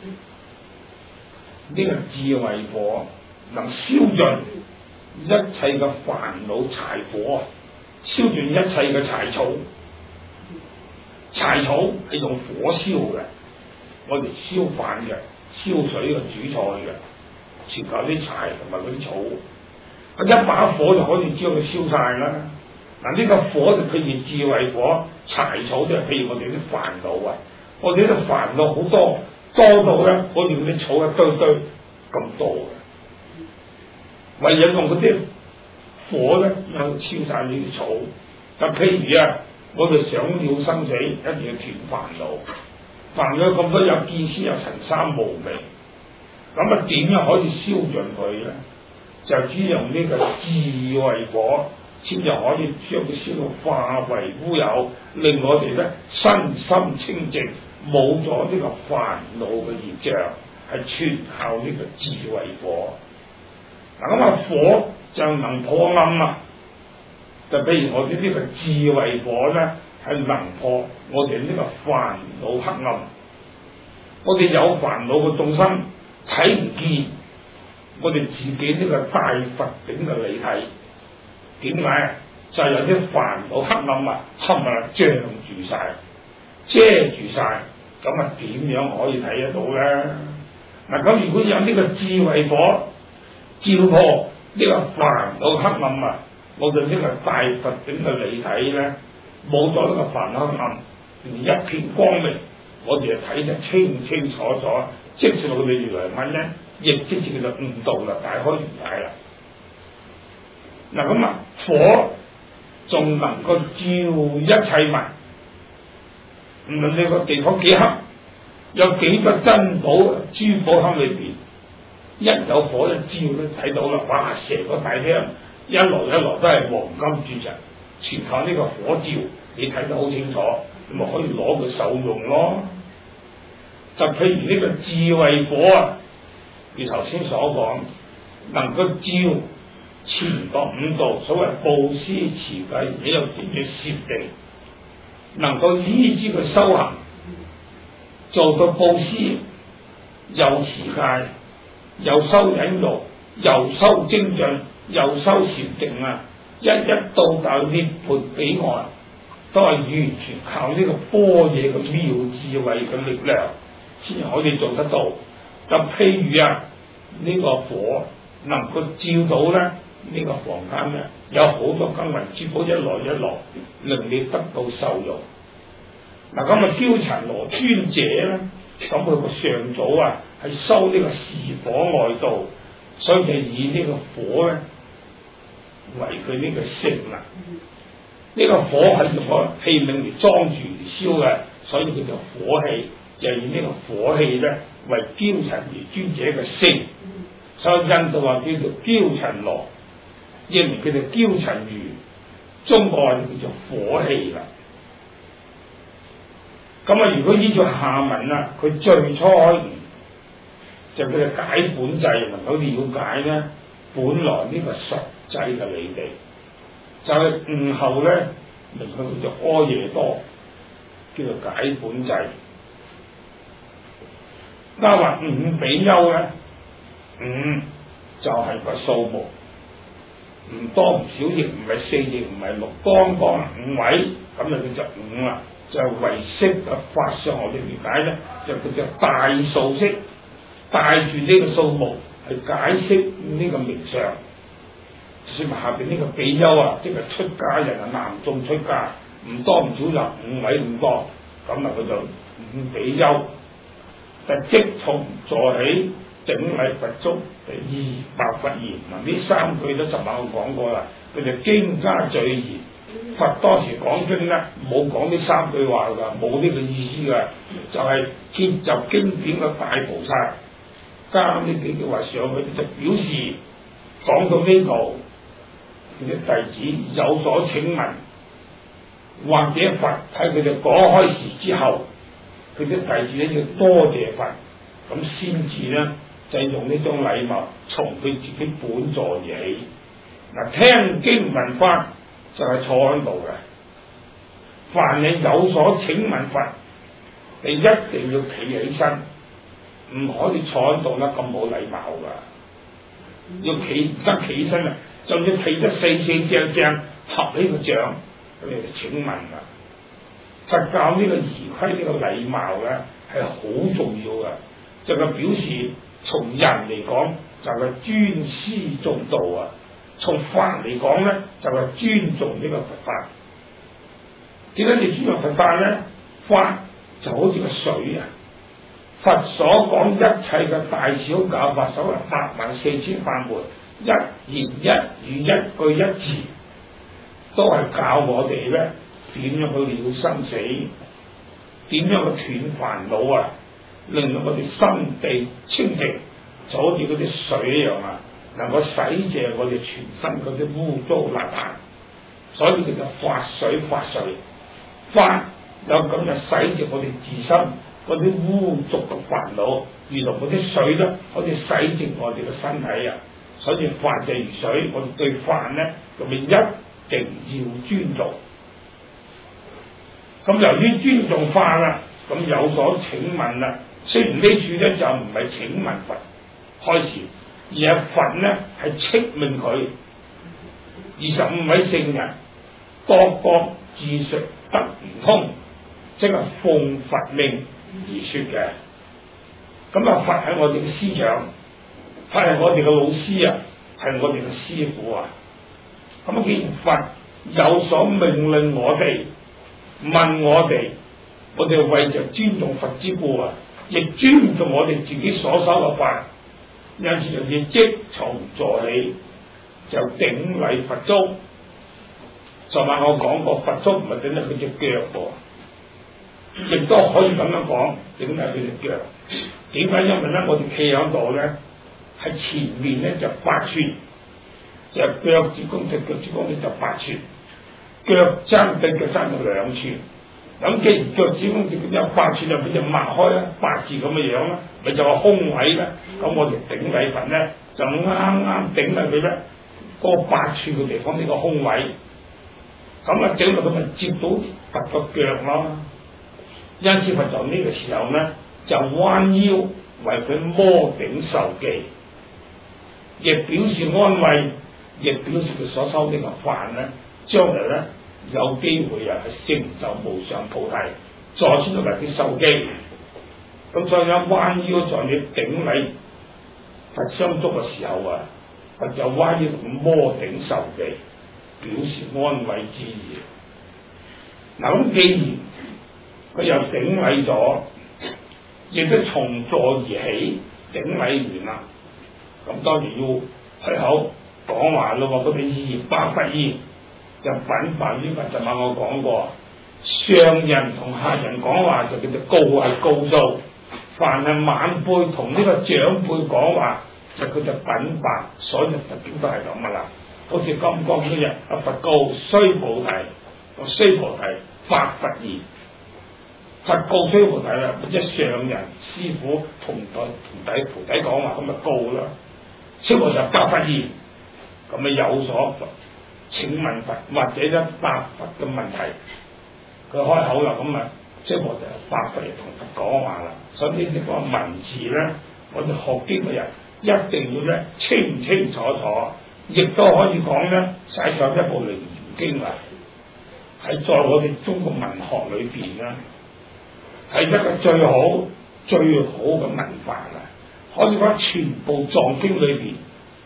呢個智慧火，能燒盡一切嘅煩惱柴火，燒盡一切嘅柴草。柴草係用火燒嘅，我哋燒飯嘅、燒水嘅、煮菜嘅，全靠啲柴同埋嗰啲草。一把火就可以將佢燒晒啦。嗱，呢個火就譬如智慧火，柴草就係譬如我哋啲煩惱啊，我哋啲煩惱好多到咧，好似嗰啲草一堆堆咁多嘅，唯有用嗰啲火咧，有燒晒呢啲草。但譬如啊，我哋想了生死，一定要斷煩惱。煩惱咁多有見思有塵三無明，咁啊點樣可以燒盡佢咧？就只用呢個智慧火，先至可以將佢燒到化為烏有，令我哋咧身心清淨，冇咗呢個煩惱嘅業障，係全靠呢個智慧火。嗱，咁啊火就能破暗啊！就譬如我哋呢個智慧火咧，係能破我哋呢個煩惱黑暗。我哋有煩惱嘅眾生睇唔見我哋自己呢個大佛頂嘅理體，點解？就係有啲煩惱黑暗啊，冚唪唥遮住晒，遮住晒，咁啊點樣可以睇得到咧？嗱，咁如果有呢個智慧火照破呢個煩惱黑暗啊，我哋呢個大佛頂嘅理體咧，冇咗呢個煩惱黑暗，一片光明，我哋就睇得清清楚楚，即使我哋如來問咧，亦即是叫做悟道啦，大開圓解啦。嗱，咁啊，火仲能夠照一切物，無論你個地方幾黑，有幾多珍寶珠寶喺裏邊，一有火一照都睇到啦，哇！成個大廳一來都係黃金鑄成，全靠呢個火照，你睇得好清楚，你咪可以攞佢受用咯。就譬如呢個智慧火啊，如頭先所講，能夠照前各五道，所謂布施持戒，你有點嘅攝定，能夠依之佢修行，做到布施，又持戒，又修忍辱，又修精進，又修禪定啊！一到達涅槃彼岸，都係完全靠呢個般若嘅妙智慧嘅力量，先可以做得到。就譬如啊，呢個火能夠照到咧，呢個房間咧有好多金銀珠寶一來，令你得到受用。嗱，咁啊，憍陳羅尊者咧，咁佢個上祖啊係修呢個是火外道，所以就以呢個火咧為佢呢個性啦。呢個火係用個器皿嚟裝住嚟燒嘅，所以叫做火器。就以呢個火器咧為憍陳如尊者嘅性，所以印度話叫做憍陳羅，英文叫做憍陳如，中國就叫做火器啦。咁啊，如果依照下文啊，佢最初開悟就叫做解本際，能夠了解咧本來呢個實際嘅理地，就係悟後咧，能夠叫做阿耶多，叫做解本際。啱話五比丘咧，五就係個數目，唔多唔少，亦唔係四，亦唔係六，剛剛五位，咁就叫做五啦。就係唯識嘅法上我哋理解咧，就叫做大數識，帶住呢個數目去解釋呢個名相。説埋下邊呢個比丘啊，即係出家人啊，男眾出家，唔多唔少就五位咁多，咁啊佢就五比丘。 就即從座起，頂禮佛足，二白佛言。嗱，呢三句都尋晚我講過啦，佢就經家序言。佛當時講經咧，冇講呢三句話㗎，冇呢個意思㗎，就係結集經典嘅大菩薩加呢幾句話上去，就表示講到呢度，佢啲弟子有所請問，或者佛喺佢哋講開示之後，佢啲弟子咧要多謝佛，咁先至咧就用呢種禮貌從佢自己本座而起。嗱，聽經聞法就係坐喺度嘅，凡係有所請問佛，你一定要企起身，唔可以坐喺度啦，咁冇禮貌㗎。要企得企起身啊，就要企得四四正正，合起個掌，咁你就請問啦。佛教呢個儀規呢個禮貌咧係好重要嘅，就係表示從人嚟講就係尊師重道啊，從法嚟講咧就係尊重呢個佛法。點解你尊重佛法咧？法就好似個水啊，佛所講一切嘅大小教法，所謂84000法門，一言一語一句一詞，都係教我哋咧點樣去了生死，點樣去斷煩惱啊，令到我哋心地清淨，就好似嗰啲水一樣啊，能夠洗淨我哋全身嗰啲污糟邋遢。所以叫做法水，法水，法有咁就洗淨我哋自身嗰啲污濁嘅煩惱，原來嗰啲水咧可以洗淨我哋嘅身體啊。所以法就如水，我哋對法咧咁咪一定要尊重。咁由於尊重法啦，咁有所請問啦。雖然呢處咧就唔係請問佛開示，而係佛咧係敕命佢25位聖人各各自述得圓通，即係奉佛命而說嘅。咁啊，佛係我哋嘅師長，佛係我哋嘅老師啊，係我哋嘅師傅啊。咁既然佛有所命令我哋，問我哋為着尊重佛之故啊，亦尊重我哋自己所修嘅法，因此就要即從座起，就頂禮佛足。昨晚我講過，佛足唔係頂禮佢隻腳喎，亦都可以咁樣講，頂禮佢隻腳。點解？因為咧，我哋企喺度咧，喺前面咧就8寸，就腳趾公隻腳趾公咧就8寸。腳踭對腳踭就2寸，咁既然腳趾公隻腳有8寸，就俾隻擘開啦，8字咁嘅樣啦，咪就係空位啦。咁我哋頂禮佛咧，就啱啱頂禮佢咧，嗰個8寸嘅地方呢個空位，咁啊頂落佢咪接到佛個腳咯。因此佛就呢個時候咧，就彎腰為佢摩頂受記，亦表示安慰，亦表示佢所修呢個法咧，將來咧有機會啊係成就無上菩提，再先到為佢受記。咁所以咧，彎腰在你頂禮佛相足嘅時候啊，佛就彎腰同摩頂受記，表示安慰之意。嗱，咁既然佢又頂禮咗，亦都從座而起，頂禮完啦，咁當然要開口講話咯喎。佢哋二白佛言，就稟範於佛。昨晚我講過，上人同下人講話就叫做告係告訴，凡係晚輩同呢個長輩講話，就叫做稟範。所有佛經都係咁噶啦。好似金剛嗰日，佛告須菩提，須菩提白佛言。佛告須菩提啦，即係上人師傅同徒弟講話，咁咪告啦。須菩提白佛言，咁咪有所請問佛，或者咧答佛嘅問題，佢開口啦，咁啊須菩提白佛嚟同佛講話啦。所以呢啲個文字咧，我哋學經嘅人一定要咧清清楚楚，亦都可以講咧寫上一部《楞嚴經》啊，喺在我哋中國文學裏邊咧，係一個最好嘅文法啦。可以講全部藏經裏邊，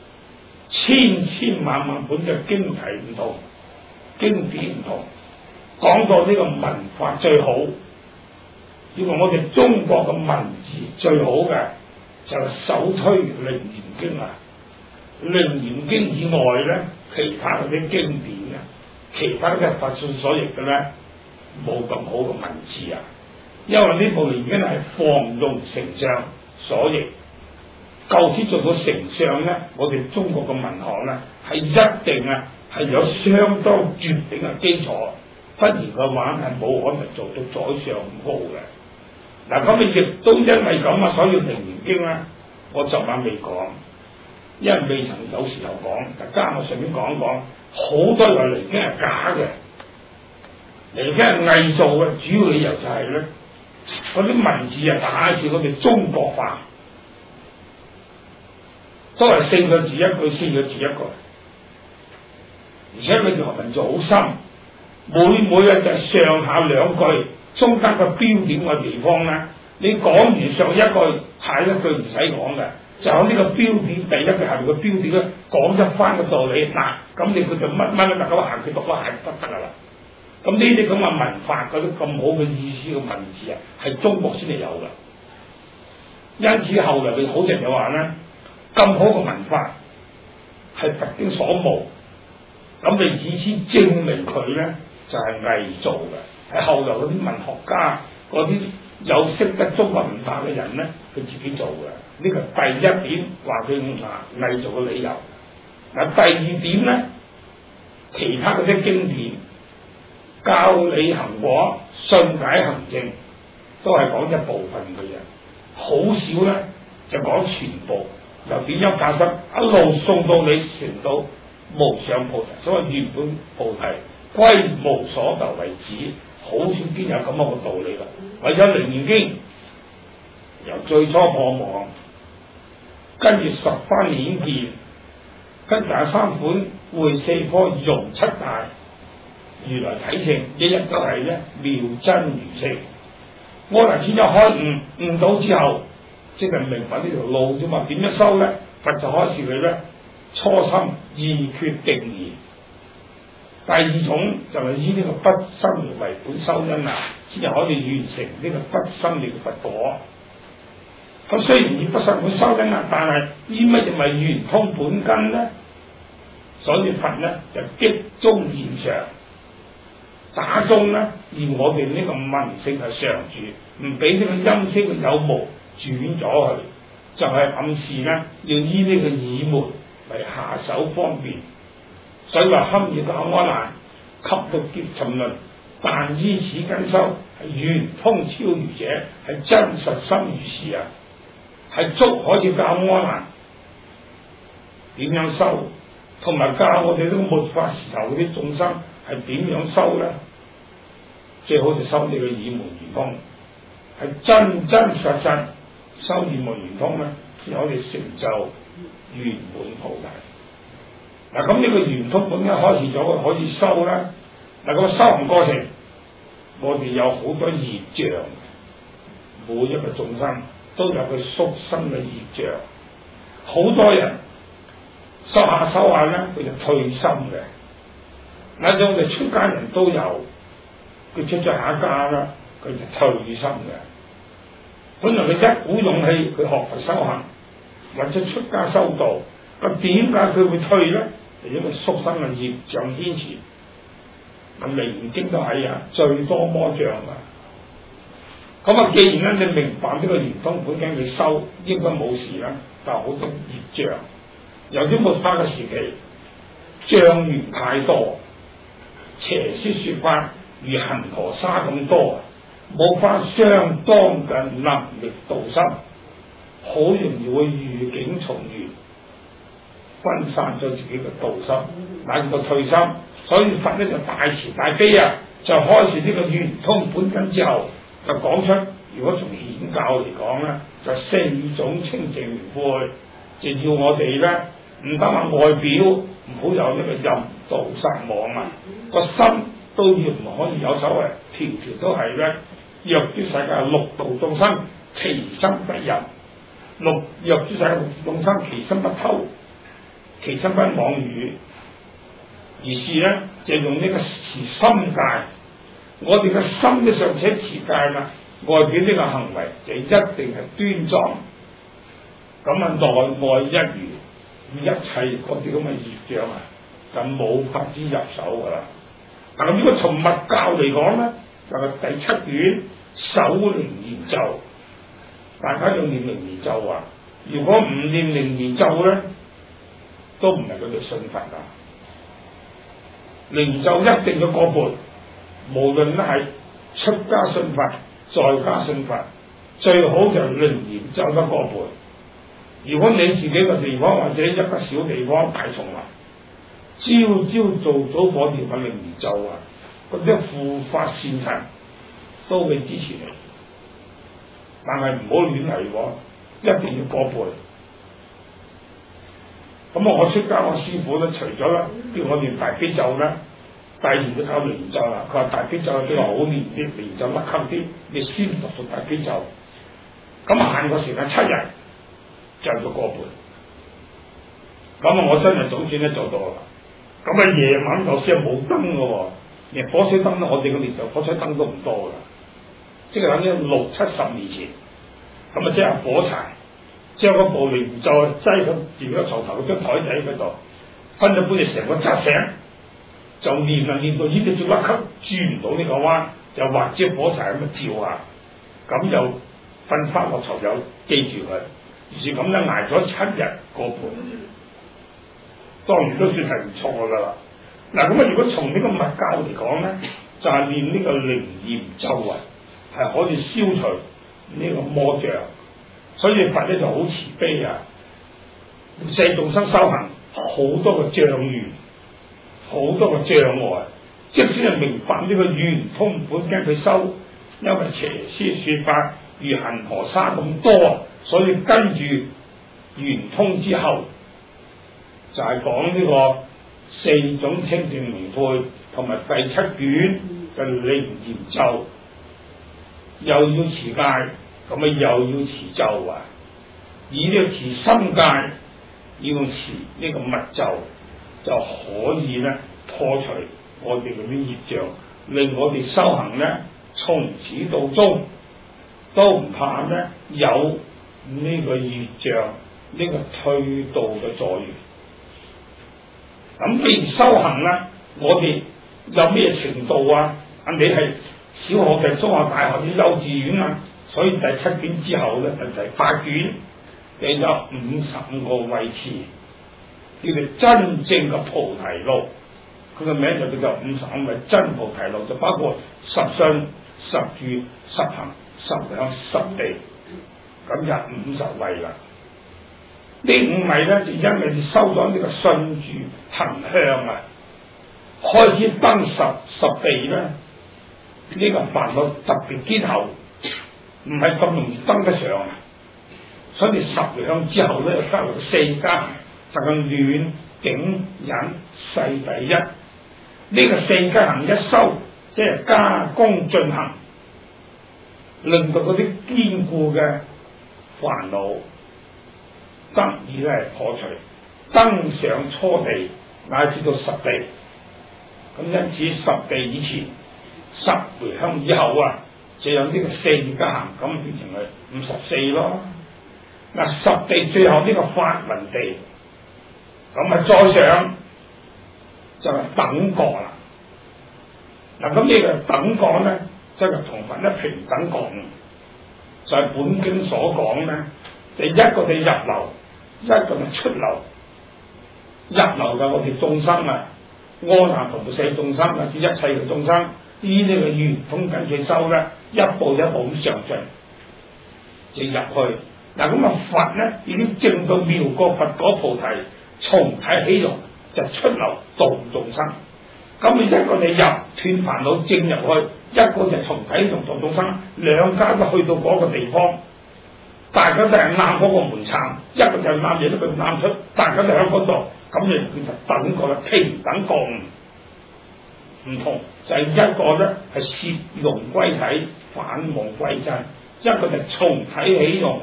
千萬本嘅經題唔同，經典唔同，講到呢個文法最好， 因為我哋中國嘅文字最好嘅就係首推《楞嚴經》啊，《楞嚴經》以外咧，其他嗰啲經典啊，其他嘅佛說所譯嘅咧，冇咁好嘅文字啊。因為呢部《楞嚴經》係仿用成相所譯，舊時做到成相咧，我哋中國嘅文學咧係一定啊係有相當絕頂嘅基礎，不然嘅話係冇可能做到宰相咁高嘅。嗱，咁你亦都因為咁啊，所以《楞嚴經》咧，我昨晚未講，因為未曾有時候講，加我順便講一講，好多人話《楞嚴經》係假嘅，《楞嚴經》係偽造嘅，主要理由就係咧，嗰啲文字啊，打住我哋中國化，都係4個字一句，4個字一句，而且佢條文字好深，每啊就係上下兩句。中間個標點嘅地方咧，你講完上一句，下一句唔使講嘅，就喺呢個標點第一句下面個標點咧講一番嘅道理。嗱，咁你佢就乜乜啦，咁行佢讀咗係得㗎啦。咁呢啲咁嘅文法，嗰啲咁好嘅意思嘅文字啊，係中國先係有嘅。因此後來佢好多人就話咧，咁好嘅文法係佛經所無，咁你以此證明佢咧就係偽造嘅。係後來嗰啲文學家，嗰啲有識得中國文化嘅人咧，佢自己做嘅。呢個第一點話佢偽造嘅理由。嗱，第二點咧，其他嗰啲經典教理行果、信解行證，都係講一部分嘅嘢，好少咧就講全部。又點樣發生？一路送到你成到無上菩提，所謂圓滿菩提歸無所求為止。好少見有咁樣嘅道理啦。為咗《楞嚴經》，由最初破網，跟住十番演變，跟第3本會4科融7大，如來體性，一日都係咧妙真如性。阿難先一開悟，悟到之後，即係明白呢條路啫嘛。點樣修咧？佛就開示佢咧，初心意決定言。第二種就係以呢個不生滅為本修因啊，先至可以完成呢個不生滅嘅佛果。咁雖然以不生滅修因啊，但係以乜嘢為圓通本根咧？所以佛咧就擊中現象，打中咧，而我哋呢個聞性係常住，唔俾呢個音聲嘅有無轉咗去，就係暗示咧要依呢個耳門為下手方便。所以話堪業教阿難，及六劫沉淪，但依此根修，係圓通超如者，係真實心如是啊！係足可以教阿難點樣修，同埋教我哋呢個末法時候嗰啲眾生係點樣修咧？最好就修呢個耳門圓通，係真真實實修耳門圓通咧，先可以成就圓滿菩提。嗱，咁呢個圓通本咧開始咗，可以修啦。嗱，咁修行過程，我哋有好多業障，每一個眾生都有佢宿生嘅業障。好多人修下修下咧，佢就退心嘅。嗱，我哋出家人都有，佢出咗下家啦，佢就退心嘅。本來佢一股勇氣，佢學佛修行，或者出家修道，咁點解佢會退咧？因為宿生嘅業障牽纏，咁《楞嚴經》都係啊，最多魔障啊。咁啊，既然咧你明白呢個圓通本經，你修應該冇事啦。但係好多業障，由於末法嘅時期，障緣太多，邪師說法如恒河沙咁多，冇翻相當嘅能力度心，好容易會遇境重緣。分散咗自己嘅道心，乃至到退心，所以佛咧就大慈大悲啊，就開始呢個圓通本根之後，就講出如果從顯教嚟講咧，就4種清淨明悔，就要我哋咧唔得話外表唔好有呢個淫盜殺妄啊，個心都要唔可以有所謂，條條都係咧，若諸世界六道眾生，其心不淫；若諸世界眾生，其心不偷。其心不妄語，而是咧就用呢個持心戒。我哋嘅心都尚且持戒啦， 外表呢個行為就一定係端莊，咁啊內外一如，一切嗰啲咁嘅業障啊，就冇法子入手噶啦。但係如果從密教嚟講咧，就係第7卷首楞嚴咒，大家要念楞嚴咒啊！如果唔念楞嚴咒咧，都唔係佢哋信佛啊！楞嚴咒一定要過半，無論咧係出家信佛、在家信佛，最好就楞嚴咒得過半。如果你自己個地方或者一個小地方大叢林，朝朝做早課念楞嚴咒啊，嗰啲護法善神都會支持你，但係唔好亂嚟喎，一定要過半。咁我出家我師傅咧，除咗啦叫我念大悲咒咧，第二就靠楞嚴咒啦。佢話大悲咒比較好念啲，楞嚴咒甩級啲，你先讀大悲咒。咁限個時間7日就要過半。咁我真係總算咧做到啦。咁夜晚頭先冇燈嘅喎，連火車燈咧，我哋個年代火車燈都唔多噶，即係等於60、70年前。咁即係火柴。將嗰部楞嚴咒擠喺自己個床頭嗰張台仔嗰度，分咗半日成個扎醒，就練到呢隻做甩級，轉唔到呢個彎，就畫支火柴咁樣照下，咁就瞓翻落床就記住佢，於是咁樣捱咗7日過半，當然都算係唔錯噶啦。嗱咁啊，如果從呢個密教嚟講咧，就係練呢個楞嚴咒啊，係可以消除呢個魔障。所以佛咧就好慈悲啊，世眾生修行好多個障緣，好多個障礙。即使係明白呢個圓通本經佢修，因為邪師說法如恒河沙咁多，所以跟住圓通之後，就係講呢個4種清淨明配，同埋第7卷嘅楞嚴咒，又要持戒。咁啊又要持咒啊，以呢個持心戒，要用持呢個密咒，就可以咧破除我哋嗰啲業障，令我哋修行咧從始到終都唔怕咧有呢個業障呢個退道嘅助緣。咁既然修行咧，我哋有咩程度啊？你係小學嘅、中學、大學啲幼稚園啊？所以第7卷之後咧，第8卷嘅有55個位次，叫做真正嘅菩提路。佢個名就叫做55位真菩提路，就包括10信、10住、10行、10向、10地，咁就50位啦。呢5位咧，就因為你收咗呢個信住行向啊，開始登10地咧，呢個煩惱特別堅厚。唔係咁容易登得上，所以你10向之後咧，就加入4加行，就係暖境忍世第一。呢個4加行一修，即係加功進行，令到嗰啲堅固嘅煩惱得以咧破除，登上初地，乃至到10地。咁因此10地以前，10回向以後啊，就有呢個4加行，咁變成係54咯。嗱，10地最後呢個法雲地，咁啊再上就係等覺啦。嗱，咁呢個等覺咧，即係同佛一平等覺悟，就係本經所講咧，就一個就入流，一個就出流。入流嘅我哋眾生啊，阿難同世眾生啊，一切嘅眾生，依呢個圓通緊嘅修咧，一步一步咁上進，就入去。嗱，咁啊佛咧已經證到妙覺佛果菩提，從體起用就出流度眾生。咁你一個你入斷煩惱證入去，一個就從體用度眾生，兩家都去到嗰個地方，大家都係啱嗰個門檻，一個就啱嘢，一個就啱出，大家都喺嗰度，咁你其實等個平等覺悟唔同，就係、是、一個咧係攝用歸體，反妄歸真，一個就從體起用。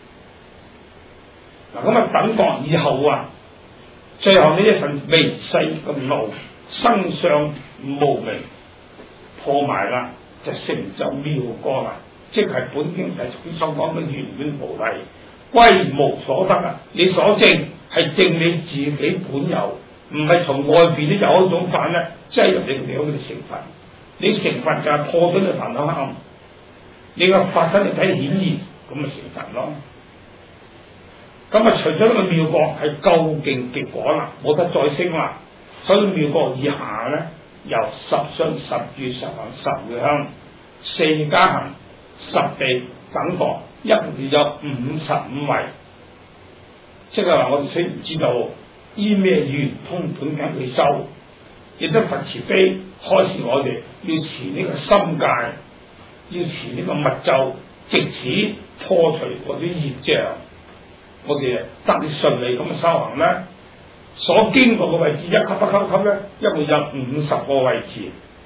嗱，咁啊等覺以後啊，最後呢一份微細嘅路生相無明破埋啦，就成就妙覺啦。 即係本經第10所講嘅圓滿菩提，歸無所得啊！你所證係證你自己本有，唔係從外邊咧有一種法咧擠入你嘅嗰啲成分。你成分就係破咗你煩惱黑暗，你個法身就睇顯現，咁咪成佛咯。咁啊，除咗呢個妙覺係究竟極果啦，冇得再升啦。所以妙覺以下咧，由10信、10住、10行、10回向、4加行、10地等覺，一共有55位。即係話我哋雖然唔知道依咩圓通本經去修，亦都佛慈悲開示我哋要持呢個心戒，要持呢個密咒，藉此破除嗰啲業障，我哋得以順利咁嘅修行咧。所經過嘅位置一級一級咧，一共有50個位置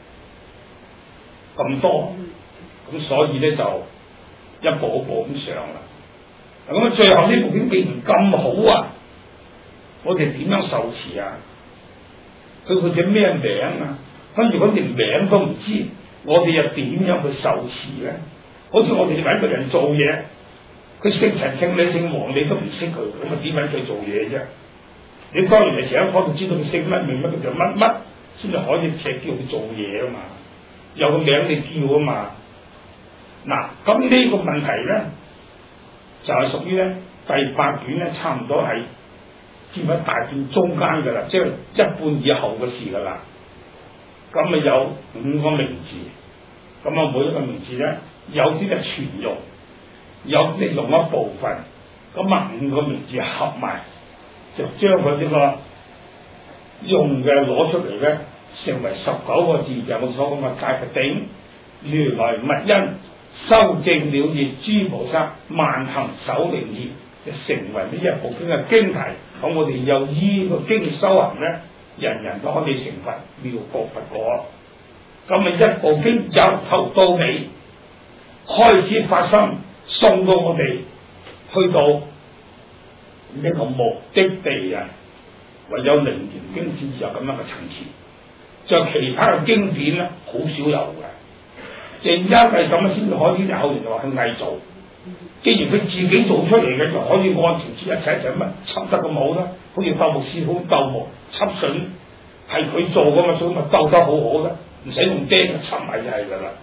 咁多，咁所以咧就一步一步咁上啦。咁啊，最後呢部經既然咁好啊，我哋點樣受持啊？佢叫咩名啊？跟住嗰連名都唔知，我哋又點樣去受持咧？好似我哋揾個人做嘢，佢姓陳姓李姓黃，你都唔識佢，咁啊點揾佢做嘢啫？你當然係成日講到知道佢姓乜名乜，佢就乜乜先至可以叫佢做嘢啊嘛，有個名你叫啊嘛。嗱，咁呢個問題咧就係屬於咧第8卷咧，差唔多係佔喺大卷中間噶啦，即係一半以後嘅事噶啦。咁啊有5個名字，咁啊每一個名字咧有啲係全用，有啲用一部分，咁啊5個名字合埋。就將佢呢個用嘅攞出嚟咧，成為19個字，就係我所講嘅戒佛頂，如來密因修證了義諸菩薩萬行首楞義，就成為呢一部經嘅經題。咁我哋又依個經修行咧，人人都可以成佛，妙覺佛果。咁啊一部經由頭到尾開始發生，送到我哋去到呢個目的地啊，唯有《楞嚴經》先至有咁樣嘅層次，就其他嘅經典咧好少有嘅，正因為咁樣先至可以後人就話佢偽造。既然佢自己做出嚟嘅，就可以按程序一齊就乜輯得咁好啦。好似鬥木師傅鬥木輯筍係佢做噶嘛，所以咪鬥得好好啦，唔使用釘輯埋就係噶啦，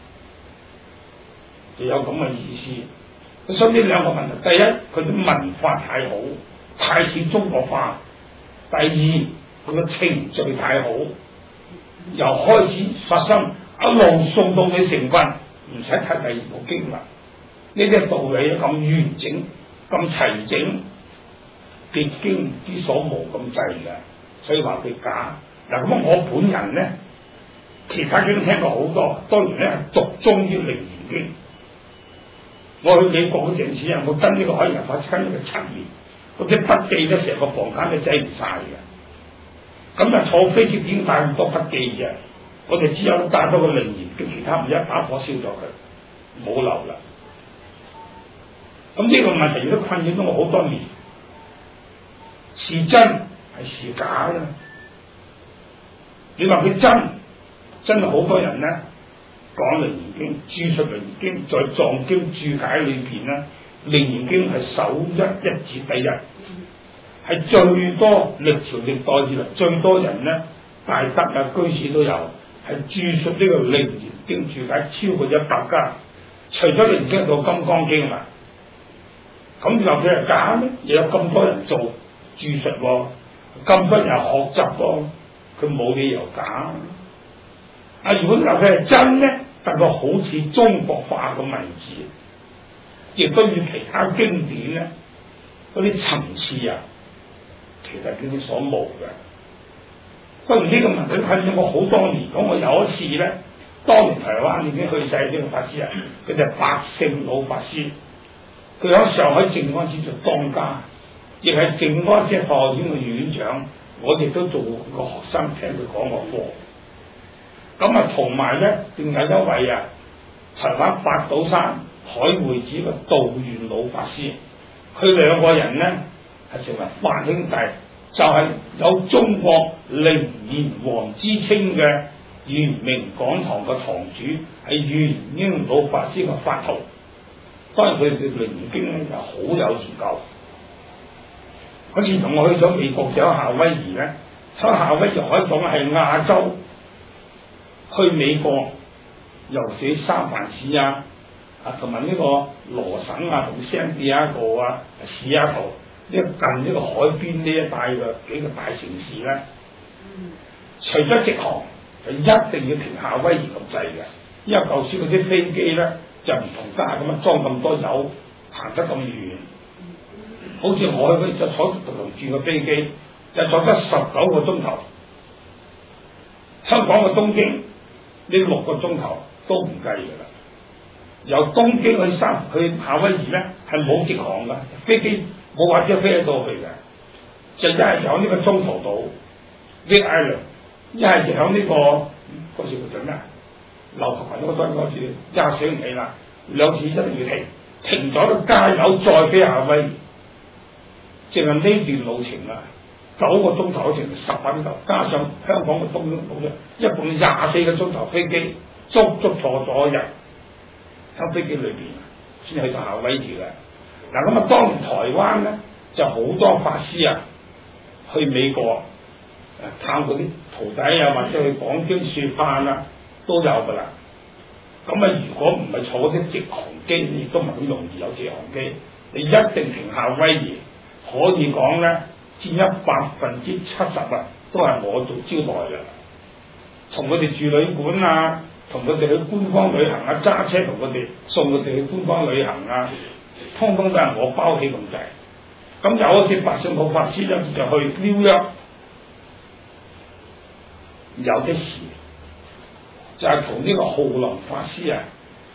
就有咁嘅意思。所以呢兩個問題，第一佢啲文法太好，太似中國化；第二佢個程序太好，由開始發生一路送到你成分，唔使睇第2部經啦。呢啲道理咁完整、咁齊整，別經之所無咁滯嘅，所以話佢假。嗱咁我本人咧，其他經聽過好多，當然咧係獨鍾於《楞嚴經》。我去美國嗰陣時啊，我跟呢個海洋法師跟咗佢7年，嗰啲筆記咧成個房間都擠唔晒嘅。咁啊坐飛機點帶咁多筆記嘅？我哋只有帶多個《楞嚴經》，其他唔一把火燒咗佢，冇留啦。咁呢個問題亦都困擾咗我好多年，是真係是假咧？你話佢真係好多人咧講《楞嚴經》，注述《楞嚴經》，在藏經注解裏邊咧，《楞嚴經》係首一指第一，係最多歷朝歷代以來最多人咧大德啊居士都有，係注述呢個《楞嚴經》注解超過100家，除咗《楞嚴經》到《金剛經》啦。咁你話佢係假咧？又有咁多人做注述喎，咁多人學習喎，佢冇理由假。啊，如果你話佢係真咧，但佢好似中國化嘅文字，亦都與其他經典咧嗰啲層次啊，其實經典所無嘅。不過呢個問題困咗我好多年。咁我有一次咧，當年台灣已經去世呢個法師啊，佢就白勝老法師。佢喺上海靜安寺做當家，亦係靜安寺法學院嘅院長。我亦都做個學生，聽佢講過課。咁啊，同埋咧，仲有一位啊，台灣八島山海會寺嘅道元老法師，佢兩個人咧係成為八兄弟，就係有中國楞嚴王之稱嘅圓明講堂嘅堂主係圓英老法師嘅法徒，當然佢哋對《楞經》咧就好有研究。嗰次同我去咗美國，有夏威夷咧，喺夏威夷可以講係亞洲去美國，尤其三藩市啊，同埋呢個羅省啊，同聖地亞哥啊、西雅圖呢近呢個海邊呢一帶嘅幾個大城市咧，除咗直航，就一定要停夏威夷咁滯嘅，因為舊時嗰啲飛機咧就唔同家咁樣裝咁多油，行得咁遠。好似我去就坐同住嘅飛機，就坐得19個鐘頭。香港嘅東京呢6個鐘頭都唔計㗎啦。由東京去夏威夷咧係冇直航㗎，飛機冇話即飛得到去嘅，就一係響呢個中途島 Big Island， 一係就響呢個嗰時叫做咩琉球群嗰次，一下醒唔起啦，兩次一定要停咗都加油再飛夏威夷。淨係呢段路程啊，9個鐘頭程10個鐘頭，加上香港嘅東京島一共24個鐘頭飛機，足足坐咗一日喺飛機裏邊，先去到夏威夷嘅。嗱咁啊，當年台灣咧就好多法師啊，去美國探嗰啲徒弟啊，或者去講經説法啊，都有㗎啦。咁啊，如果唔係坐啲直航機，亦都唔係咁容易有直航機，你一定停夏威夷。可以講咧，佔咗70%啊，都係我做招待嘅，同佢哋住旅館啊，同佢哋去官方旅行啊，揸車同佢哋送佢哋去官方旅行啊，通通都係我包起咁滯。咁有一次白勝浩法師咧就去紐約，有啲事就係同呢個浩林法師啊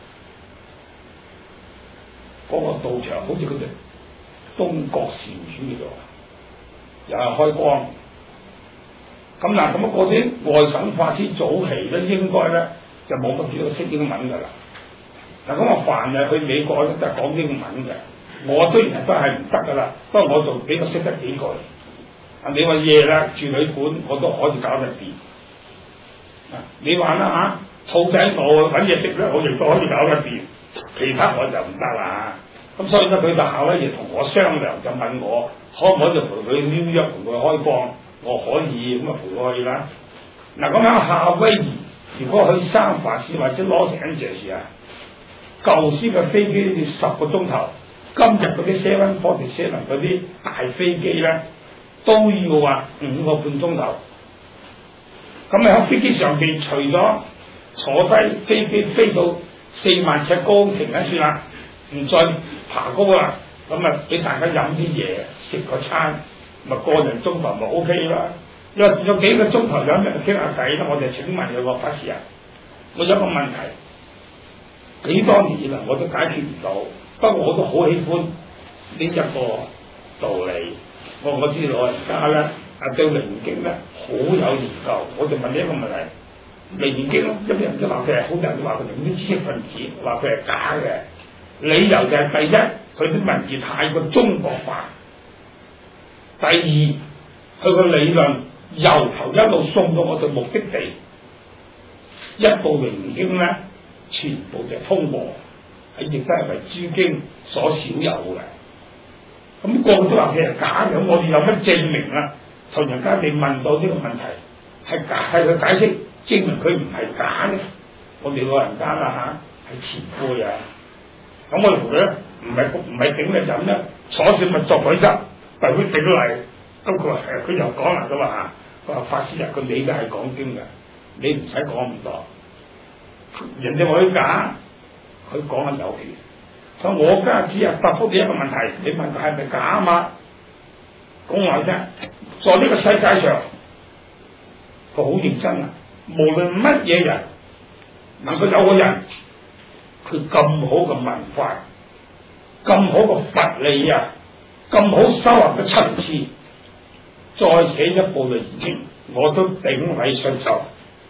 嗰個道場，好似佢哋東國禪院嘅又係開光。咁嗱，咁啊嗰啲外省法師早期咧應該咧就冇乜幾多識英文㗎啦。嗱咁啊，凡係去美國咧都係講英文嘅。我雖然都係唔得㗎啦，不過我就比較識得幾句。啊，你話夜啦住旅館我都可以搞得掂。啊，你話啦嚇，兔仔我揾嘢食咧，我亦都可以搞得掂。其他我就唔得啦。咁所以咧，佢就夏威夷同我商量，就問我可唔可以陪佢紐約同佢開光，我可以咁啊陪佢去啦。嗱咁喺夏威夷，如果去三藩市或者攞成陣時啊，舊時嘅飛機要10個鐘頭，今日嗰啲747嗰啲大飛機咧都要話5個半鐘頭。咁喺飛機上邊，除咗坐低飛機飛到4萬尺高停一算啦，唔再爬高啦，咁啊俾大家飲啲嘢食個餐，咪個人鐘頭咪 OK 啦。因為有幾個鐘頭有人傾下偈啦，我就請問有個法師啊，我有個問題，幾多年啦我都解決唔到，不過我都好喜歡呢一個道理。我知老人家咧對《楞經》咧好有研究，我就問你一個問題，《楞經》有啲人都話佢係，好多人都話佢係啲知識分子，話佢係假嘅。理由就係第一，佢啲文字太過中國化；第二，佢個理論由頭一路送到我哋目的地，一部《楞經》咧，全部就通過，係亦都係為諸經所少有嘅。咁個個都話佢係假嘅，我哋有乜證明啊？同人家你問到呢個問題係假，係佢解釋證明佢唔係假咧。我哋老人家啦嚇，係前輩啊！咁我同佢咧唔係頂你飲咧，坐住咪作佢執，但佢頂嚟，咁佢話佢又講啦，佢話法師啊，佢你都係講經嘅，你唔使講咁多。人哋話佢假，佢講係有權。所以我家只係答覆你一個問題，你問佢係咪假啊嘛？講話啫，在呢個世界上，佢好認真啊！無論乜嘢人，能夠有個人，佢咁好嘅文化，咁好嘅佛理啊，咁好修行嘅層次，再寫一部《楞經》，我都頂禮順受。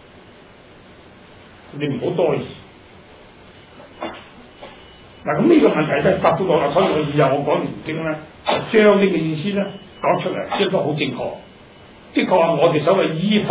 你唔好多疑。嗱咁呢個問題咧答到我啦，所以我以後我講《楞經》咧，就將呢個意思咧講出嚟，亦都好正確。的確話我哋所謂依法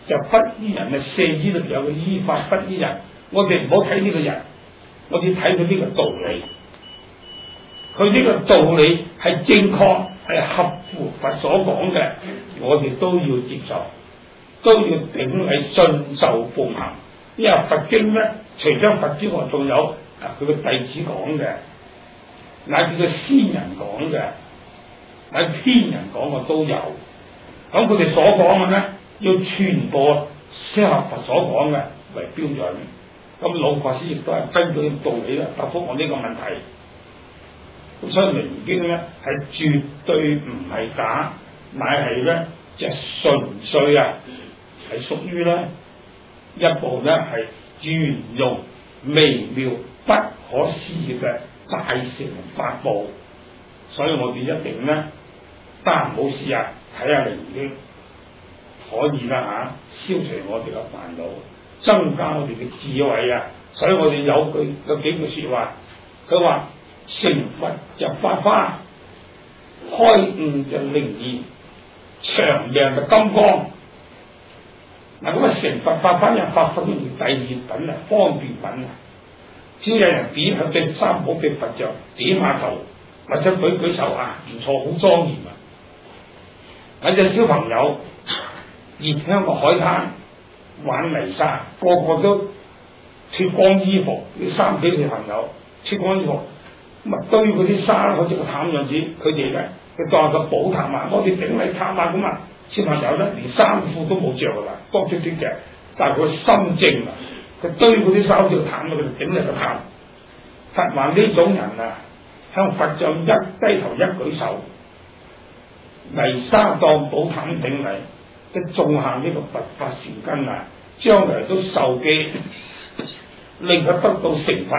就不依人嘅赦呢度有個依法不依人，我哋唔好睇呢個人，我哋睇佢呢個道理。佢呢個道理係正確，係合乎佛所講嘅，我哋都要接受，都要頂禮信受奉行。因為佛經咧，除咗佛之外，仲有佢嘅弟子講嘅，乃至佢先人講嘅，乃至天人講嘅都有。咁佢哋所講嘅咧，要全部適合佛所講嘅為標準。咁老法師亦都係根據道理啦，答覆我呢個問題。咁所以《明經》咧係絕對唔係假，乃係咧即係純粹係屬於咧一部咧係圓融微妙不可思議嘅大乘法寶。所以我哋一定咧得閒冇事啊，睇下《明經》可以啦消除我哋嘅煩惱，增加我哋嘅智慧啊！所以我哋有幾句説話，佢話成佛就發花，開悟就靈驗，長命就金剛。嗱咁啊，成佛發花又發分第二品啊，方便品啊。只要有人點向對三寶嘅佛像點下頭，或者舉手啊，唔錯，好莊嚴啊！有隻小朋友熱香個海灘玩泥沙，個個都脱光衣服，啲三幾歲朋友脱光衣服，咁啊堆嗰啲沙好似個淡樣子，佢哋咧佢當個寶塔嘛，我哋頂禮塔嘛咁啊！小朋友咧連衫褲都冇着噶啦，光脫脫嘅，但係佢心靜啊，佢堆嗰啲沙好似個淡到佢哋頂禮個塔。佛話呢種人啊，向佛像一低頭一舉手，泥沙當寶塔頂禮，即種下呢個佛法善根啊，將來都受記，令佢得到成佛。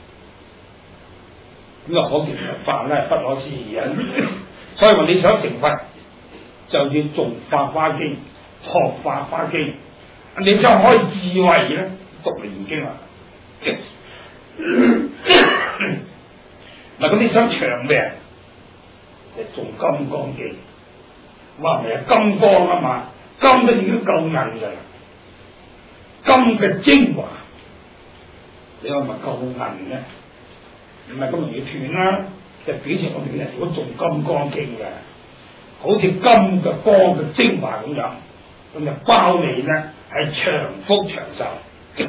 咁啊，可見佛法咧不可思議啊！所以話你想成佛，就要誦《法華經》，學《法華經》，你想開智慧咧，讀《明經》啊！嗱，咁你想長命，就誦《金剛經》。話咪係金剛啊嘛，金都已經夠硬嘅啦，金嘅精華，你話咪夠硬咧？唔係咁容易斷啦，就表示我哋嘅人如果誦《金剛經》嘅，好似金嘅光嘅精華咁樣，咁就包你咧係長福長壽。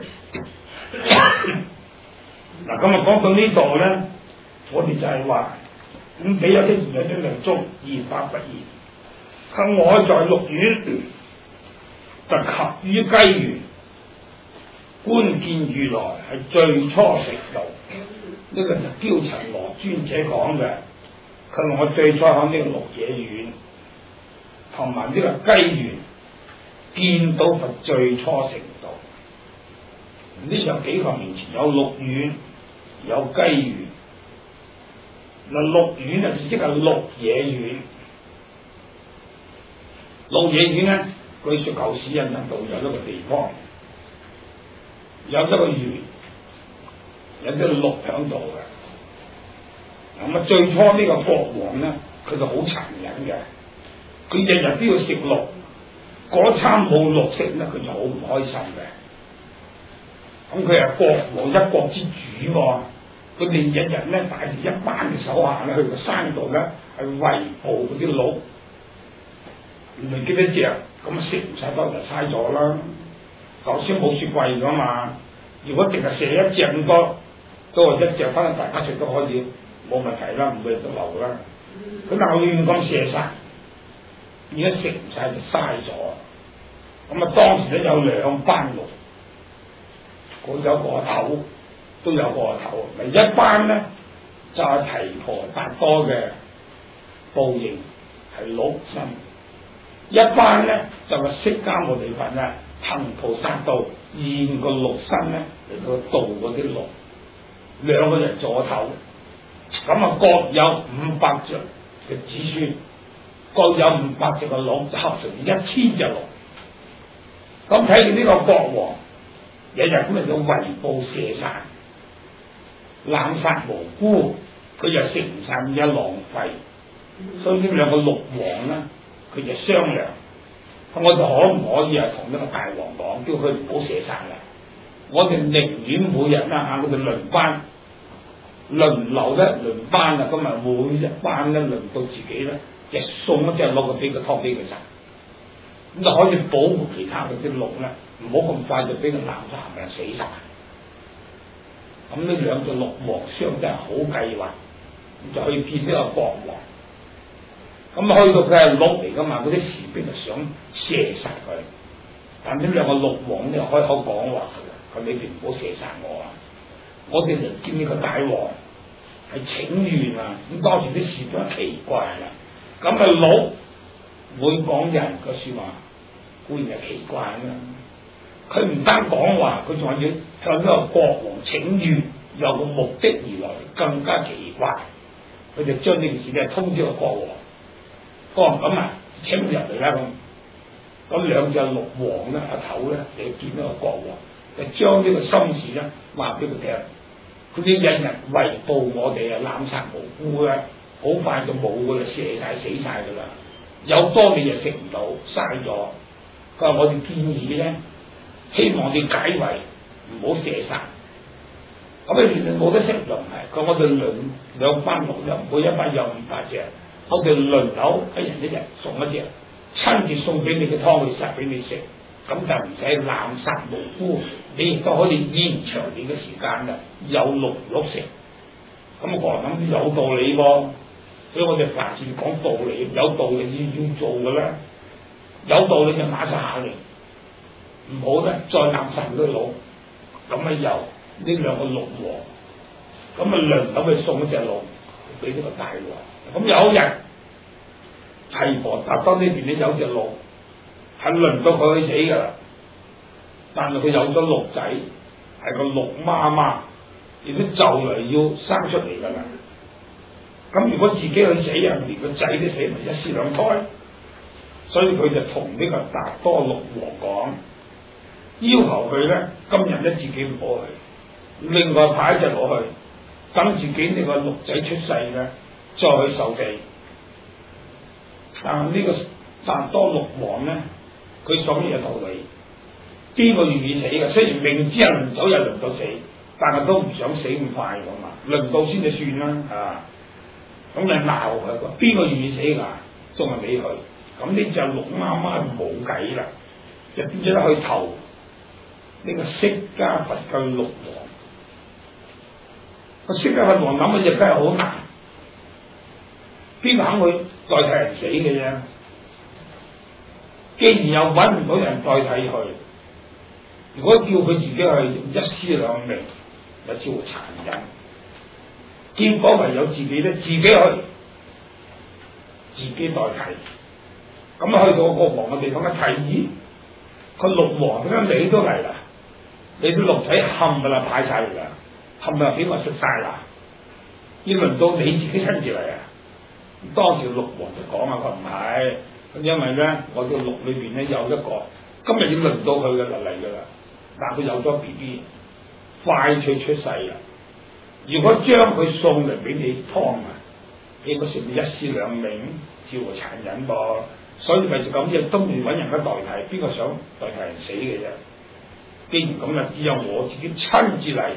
嗱，咁啊講到呢度咧，我哋就係話咁俾有啲命中二法不二。佢我在六院就及於雞園，觀見如來係最初成道。呢個就憍陳那尊者講嘅。佢話我最初喺呢個鹿野苑同埋呢個雞園見到佛最初成道。呢有幾個面前有鹿苑，有雞園。嗱，鹿苑啊，即係鹿野苑。鹿野苑咧，據說舊時印度有一個地方，有一個園，有隻鹿喺度嘅。咁啊，最初呢個國王咧，佢就好殘忍嘅，佢日日都要食鹿，嗰餐冇鹿食咧，佢就好唔開心嘅。咁佢係國王一國之主喎，佢哋日日咧帶住一班嘅手下咧去個山度咧，係圍捕嗰啲鹿。唔係幾多隻，咁食唔晒多就嘥咗啦。頭先冇雪櫃噶嘛，如果淨係射一隻咁多，都係一隻翻，大家食都可以冇問題啦，唔會得流啦。佢但係亂咁射晒，而家食唔晒就嘥咗。咁啊，當時咧有兩班鹿，各有個頭，都有個頭。嗱，一班咧就係提婆達多嘅報應，係鹿身。一班咧就係釋迦牟尼佛啊，行菩薩道現個鹿身咧嚟到度嗰啲鹿，兩個人做頭，咁啊各有500隻嘅子孫，各有500隻嘅鹿，合成1000隻鹿。咁睇見呢個國王日日咁嚟到圍捕射殺，濫殺無辜，佢又食唔晒，咁一浪費，所以呢兩個鹿王咧。佢就商量， 我哋可唔可以係同呢個大王講，叫佢唔好射殺嘅？我哋寧願每日啦我哋輪班輪流咧輪班啊，今日每一班咧輪到自己咧，就送一隻鹿嘅俾佢湯俾佢食，咁就可以保護其他嗰啲鹿咧，唔好咁快就俾佢攬咗係咪死晒。咁呢兩隻鹿王相真係好計劃，就去見呢個國王。咁去到佢係鹿嚟噶嘛，嗰啲士兵就想射殺佢，但呢兩個鹿王就開口講話佢你哋唔好射殺我啊！我哋嚟見呢個大王係請願啊！咁當時啲士兵奇怪啦，咁啊鹿會講人嘅説話，固然係奇怪啦。佢唔單講話，佢仲係要向呢個國王請願，有個目的而來，更加奇怪。佢就將呢件事咧通知個國王，國王咁啊請佢入嚟啦咁。咁兩隻鹿王咧阿頭咧就見到個國王，就將呢個心事咧話俾佢聽。佢哋日日圍捕我哋啊，濫殺無辜咧，好快就冇噶啦，射晒死晒噶啦。有多你就食唔到，嘥咗。佢話我哋建議咧，希望你解圍，唔好射殺。咁你其實冇得食就唔係。佢話我哋兩班鹿又每一班有500隻，我哋輪流一人一日送一隻，親自送俾你嘅湯去殺俾你食，咁就唔使濫殺無辜，你亦都可以延長你嘅時間嘅，有鹿肉食。咁我話諗有道理喎，所以我哋凡事講道理，有道理要做嘅啦，有道理就馬上下令，唔好咧再濫殺嗰啲鹿。咁啊由呢兩個鹿王，咁啊輪流去送一隻鹿俾呢個大王。咁有一日提婆達多呢邊咧有隻鹿係輪到佢去死噶啦，但係佢有咗鹿仔，係個鹿媽媽，亦都就嚟要生出嚟噶啦。咁如果自己去死啊，連個仔都死埋一屍兩胎，所以佢就同呢個達多鹿王講，要求佢咧今日咧自己唔好去，另外派一隻鹿去，等自己呢個鹿仔出世咧再去受死。但係呢個達多鹿王咧，佢想乜嘢道理？邊個願意死嘅？雖然明知係輪到又輪到死，但係都唔想死咁快㗎嘛，輪到先就算啦啊！咁就鬧佢，邊個願意死㗎？仲係你去。咁呢隻鹿媽媽冇計啦，就變咗去投呢個釋迦佛嘅鹿王。個釋迦佛王諗嘅嘢真係好難，邊個肯去代替人死嘅啫？既然又揾唔到人代替佢，如果叫佢自己去一屍兩命，有少殘忍。結果唯有自己咧，自己去，自己代替。咁去到個王嘅地方一睇，咦，個鹿王點解你都嚟啦？你啲鹿仔冚㗎啦，擺晒嚟啦，冚咪俾我食晒啦？要輪到你自己親自嚟啊！當時鹿王就講啊，佢唔係，因為咧我個鹿裏邊咧有一個，今日要輪到佢嘅就嚟㗎啦。但佢有咗 BB， 快脆出世啦。如果將佢送嚟俾你湯啊，你個食一屍兩命，照會殘忍噃。所以咪就咁嘢，都唔揾人嘅代替，邊個想代替人死嘅啫？既然咁啦，只有我自己親自嚟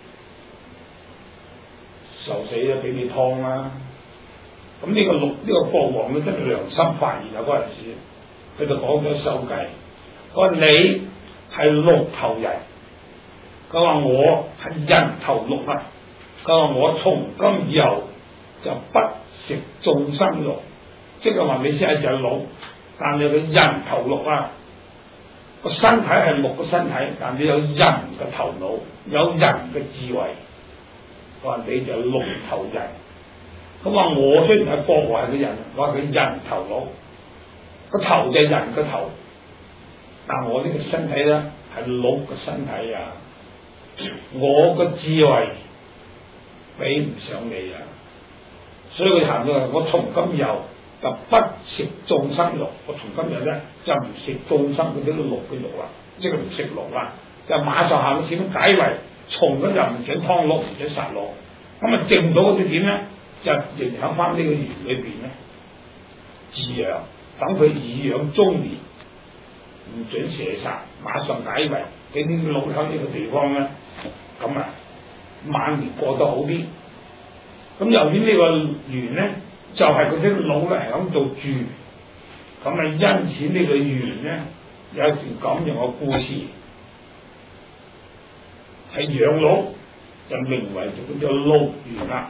受死啦，俾你湯啦。咁呢個鹿呢個國王咧真係良心發現啊！嗰陣時，佢就講咗首計，佢話你係鹿頭人，佢話我係人頭鹿啊！佢話我從今以後就不食眾生肉，即係話你先係隻鹿，但係佢人頭鹿啊！個身體係鹿嘅身體，但你有人嘅頭腦，有人嘅智慧。佢話你就係鹿頭人。咁話我雖然係國王嘅人，我話佢人頭鹿，個頭就係人嘅頭，但我呢個身體咧係鹿嘅身體啊！我個智慧比唔上你啊！所以佢談到我從今以後就不食眾生肉，我從今日咧就唔食眾生嗰啲鹿嘅肉啦，即係唔食鹿啦，就馬上行到點解圍，從今日唔准劏鹿，唔准殺鹿，咁啊剩到嗰啲點咧？就影響翻呢個園裏邊咧飼養，等佢頤養中年， 唔准射殺，馬上解圍，俾啲佬喺呢個地方咧，咁啊晚年過得好啲。咁由於呢個園咧，就係嗰啲佬咧喺度住，咁啊因此呢個園咧有一段咁樣嘅故事，係養鹿就名為叫做鹿園啦。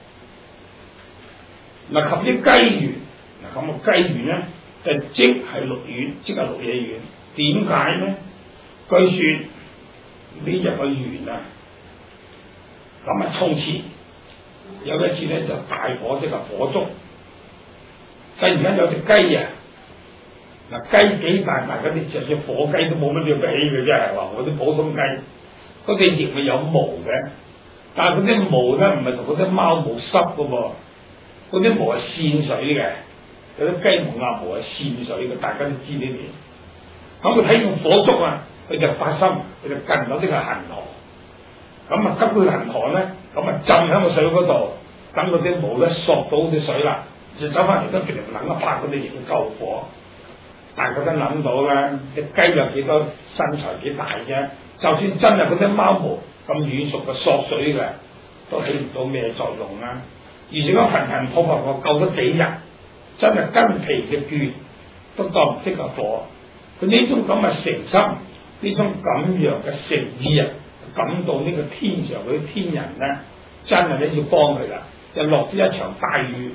嗱及啲雞園，嗱咁個雞園咧就即係鹿苑，即係鹿野苑。點解咧？據說呢日個園啊，咁啊從前有一次咧就大火，即係火燭，突然間有隻雞啊，嗱雞幾大，大家啲就隻火雞都冇乜了不起嘅啫，係話我啲普通雞，嗰隻翼咪有毛嘅，但係嗰啲毛咧唔係同嗰啲貓毛濕嘅噃，嗰啲毛係線水嘅，有啲雞毛鴨毛係線水嘅，大家都知呢啲。咁佢睇見火燭啊，佢就發心，佢就近到呢個恒河，咁啊急佢恒河咧，咁啊浸喺個水嗰度，等嗰啲毛咧索到啲水啦，就走翻嚟都其實諗一拍嗰啲嘢救火。大家都諗到啦，隻雞有幾多身材幾大啫？就算真係嗰啲貓毛咁軟熟嘅索水嘅，都起唔到咩作用啦。而且嗰痕痕破破我救咗幾日，真係筋疲嘅倦都當唔識個火。佢呢種咁嘅誠心，呢種咁樣嘅誠意啊，感到呢個天上嗰啲天人咧，真係咧要幫佢啦。就落咗一場大雨，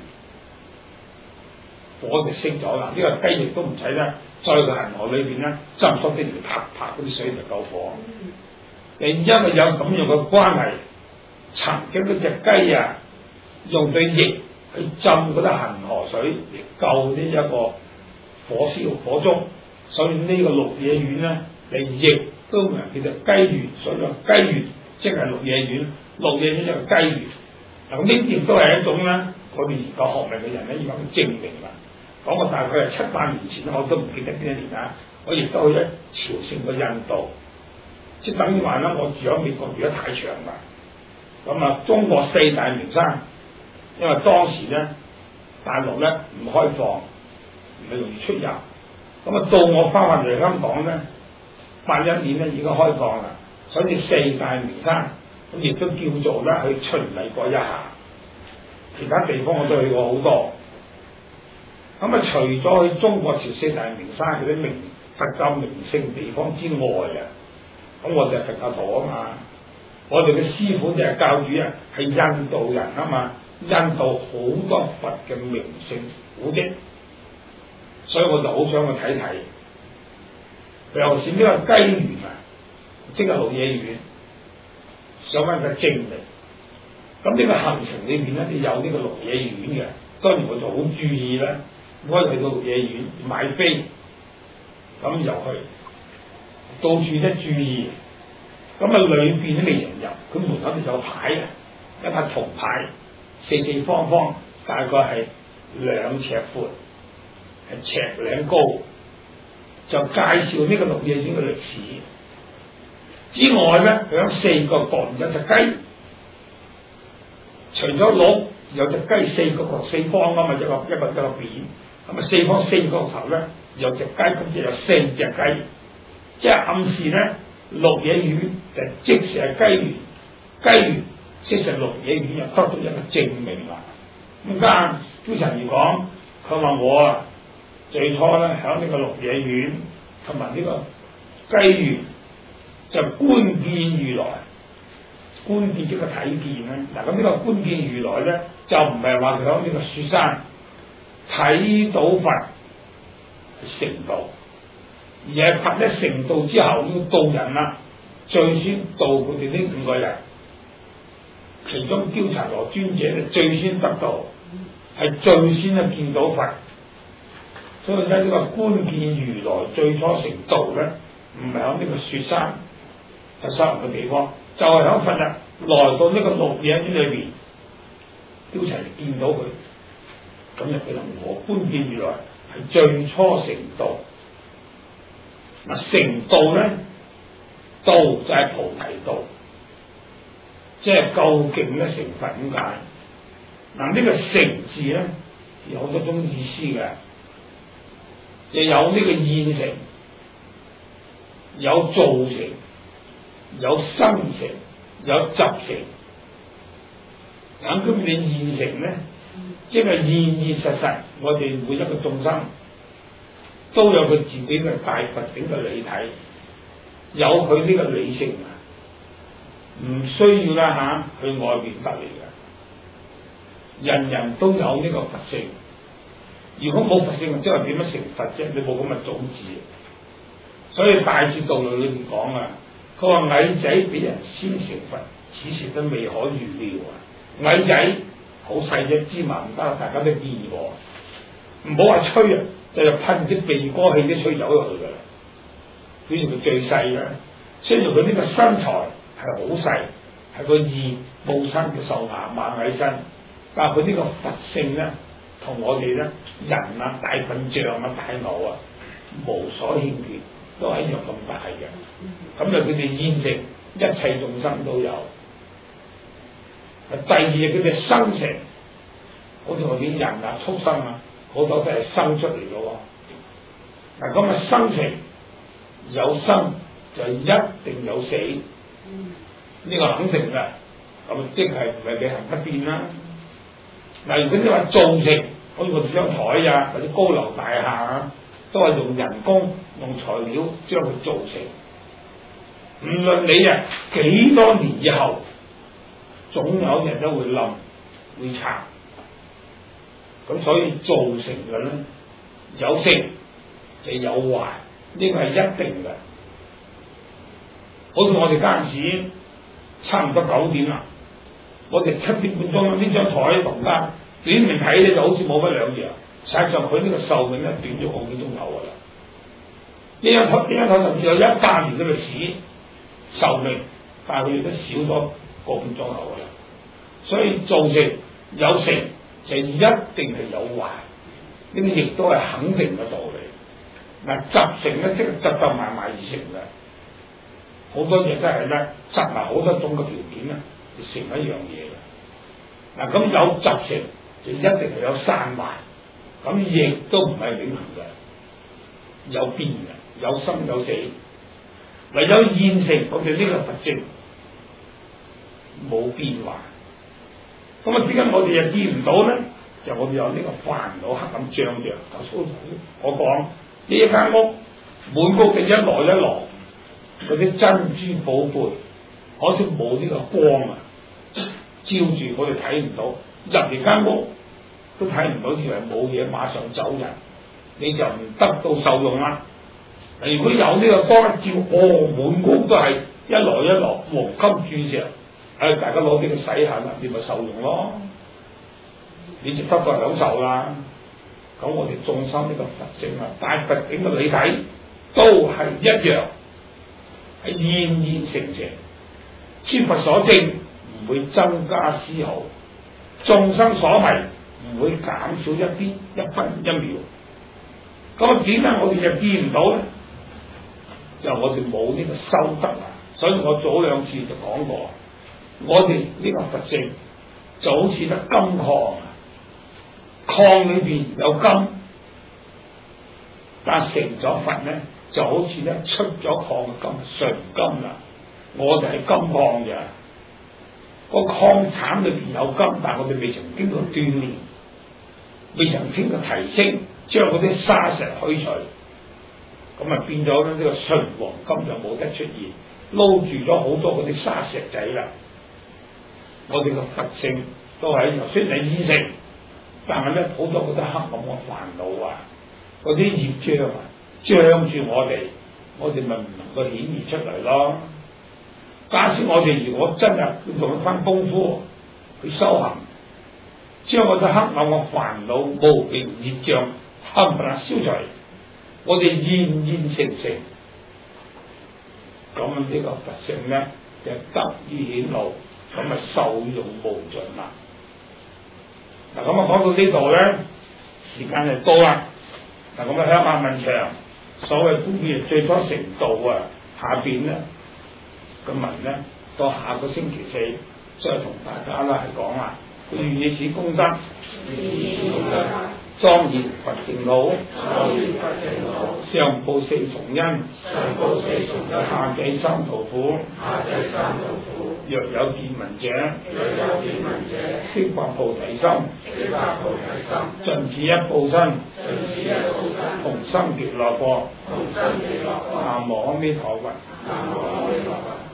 火就熄咗啦。呢個雞亦都唔使咧，再去恒河裏邊咧浸濕啲嚟拍拍嗰啲水就救火。因為有咁樣嘅關係，曾經嗰隻雞啊，用對翼去浸嗰啲恒河水嚟救呢一個火燒火燭。所以呢個鹿野苑咧，你亦都唔係叫做雞園，所以話雞園即係鹿野苑，鹿野苑就係雞園。嗱，呢亦都係一種咧，我哋研究學問嘅人咧，要咁證明啦。講過大概係700年前，我都唔記得邊一年啦。我亦都去咗朝聖過印度，即係等於話咧，我住喺美國住得太長啦。咁啊，中國4大名山，因為當時咧大陸咧唔開放，唔係容易出入。咁啊，到我翻嚟香港咧，81年咧已經開放啦，所以4大名山咁亦都叫做咧去巡禮過一下。其他地方我都去過好多。咁啊，除咗去中國朝4大名山嗰啲佛教名勝地方之外啊，咁我哋係佛教徒啊嘛，我哋嘅師傅就係教主啊，係印度人啊嘛，印度好多佛嘅名勝古蹟。所以我就好想去睇睇，尤其是呢個雞園啊，即係鹿野苑，想揾個證明。咁呢個行程裏邊咧，就有呢個鹿野苑嘅，當然我就好注意啦。我去到鹿野苑買飛，咁入去，到處都注意。咁啊，裏邊都未人入，佢門口就有牌嘅，一塊銅牌，四四方方，大概係2尺闊。尺零高，就介紹呢個鹿野苑嘅歷史。之外咧，響4個角有隻雞，除咗鹿，有隻雞4個角4方啊嘛，一個扁，咁啊4方4個頭咧有隻雞，咁就有4隻雞，即係暗示咧鹿野苑就即使係雞園，雞園即係鹿野苑又得到一個證明啦。咁間朱陳如講，佢話我啊。最初咧，喺呢個鹿野苑同埋呢個雞園就觀見如來，觀見即係睇見咧。嗱，咁呢個觀見如來咧，就唔係話佢喺呢個雪山睇到佛成道，而係佛咧成道之後要度人啦，最先度佢哋呢5個人，其中憍陳那尊者咧最先得道，係最先咧見到佛。所以咧，呢個觀見如來最初成道咧，唔係喺呢個雪山係修行嘅地方，就係喺佛日來到呢個鹿野苑裏邊，憍陳見到佢，咁就佢話我觀見如來係最初成道。嗱，成道咧，道就係菩提道，即係究竟咧成佛點解？嗱，呢個成字咧有好多種意思嘅。就有呢個現成， 有造成，有生成，有集成。咁佢哋現成咧，即係現現實實，我哋每一個眾生都有佢自己嘅大佛境嘅理體，有佢呢個理性啊，唔需要啦去外邊得嚟嘅。人人都有呢個佛性，如果冇佛性，即係點樣成佛啫？你冇咁嘅種子。所以大智度論裏面講啊，佢話矮仔俾人先成佛，此事都未可預料啊！矮仔好細隻芝麻唔得，大家都見過。唔好話吹啊，就噴啲鼻哥氣都吹走咗佢噶啦。佢係最細啦，雖然佢呢個身材係好細，係個二冇身嘅瘦牙馬矮身，但係佢呢個佛性咧，同我哋咧人啊、大笨象啊、大牛啊無所欠缺，都係一樣咁大嘅。咁就佢哋現成一切眾生都有。第二佢哋生成，好似我啲人啊、畜生啊，好多都係生出嚟嘅喎。嗱咁啊，生成有生就一定有死，呢個肯定嘅。咁即係唔係你行不變啦？嗱，如果你話造成，好似我哋張台啊，或者高樓大廈啊，都係用人工、用材料將佢造成。唔論你啊幾多年以後，總有人都會冧、會拆。咁所以造成嘅咧，有成就有壞，呢個係一定嘅。好似我哋嗰陣時差唔多9點啦，我哋7點半鐘呢張台同間表面睇咧就好似冇乜兩樣，實際上佢呢個壽命咧短咗好幾鐘頭噶啦。呢張台甚至有100年嘅歷史壽命，但係佢亦都少咗個半鐘頭噶啦。所以造成有成就一定係有壞，呢個亦都係肯定嘅道理。嗱，集成咧即係集集埋埋而成嘅，好多嘢都係咧集埋好多種嘅條件咧，就成一樣嘢嘅。嗱，咁有集成就一定係有散壞，咁亦都唔係永恆嘅，有變嘅，有生有死。唯有現成我哋呢個佛性冇變化。咁啊，點解我哋又見唔到咧？就我哋有呢個煩惱黑暗障着。頭先我講呢一間屋滿屋嘅一籮一籮嗰啲珍珠寶貝，可惜冇呢個光啊，照住我哋睇唔到。入嚟間屋都睇唔到，以為冇嘢，馬上走人，你就唔得到受用啦。如果有呢個光照，滿屋都係一籮一籮黃金鑽石。大家攞啲去洗下啦，你咪受用咯，你就得到享受啦。咁我哋眾生呢個佛性啊，大佛境嘅理體都係一樣，係現現成成，諸佛所證唔會增加絲毫，眾生所迷唔會減少一啲一分一秒。咁點解我哋就見唔到咧？就我哋冇呢個修德啊！所以我早2次就講過。我哋呢個佛性就好似得金礦，礦裏邊有金，但成咗佛咧就好似咧出咗礦嘅金，純金啦。我哋係金礦嘅，個礦產裏邊有金，但係我哋未曾經過鍛煉，未曾經過提升，將嗰啲沙石去除，咁啊變咗咧呢個純黃金就冇得出現，撈住咗好多嗰啲沙石仔啦。我哋個佛性都係雖然係現成，但係咧好多嗰啲黑暗嘅煩惱啊，嗰啲業障啊，障住我哋咪唔能夠顯現出嚟咯。假使我哋如果真係用一番功夫去修行，將我哋黑暗嘅煩惱、無明業障冚唪唥消除，我哋現現成成，咁呢個佛性咧就得以顯露。咁啊受用無盡啦！嗱，咁啊講到呢度咧，時間就多啦。嗱，咁啊向下問長，所謂觀念最初成道啊，下邊咧個文咧，到下個星期4再同大家啦係講啦，願以此功德，願以此功德。 莊嚴佛淨土， 莊嚴佛淨土， 上報四重恩， 上報四重恩， 下濟三途苦。 下濟三途苦。 若有見聞者， 若有見聞者， 悉發菩提心， 悉發菩提心， 盡此一報身， 盡此一報身， 同生極樂國。 同生極樂國。 南無阿彌陀佛。 南無阿彌陀佛。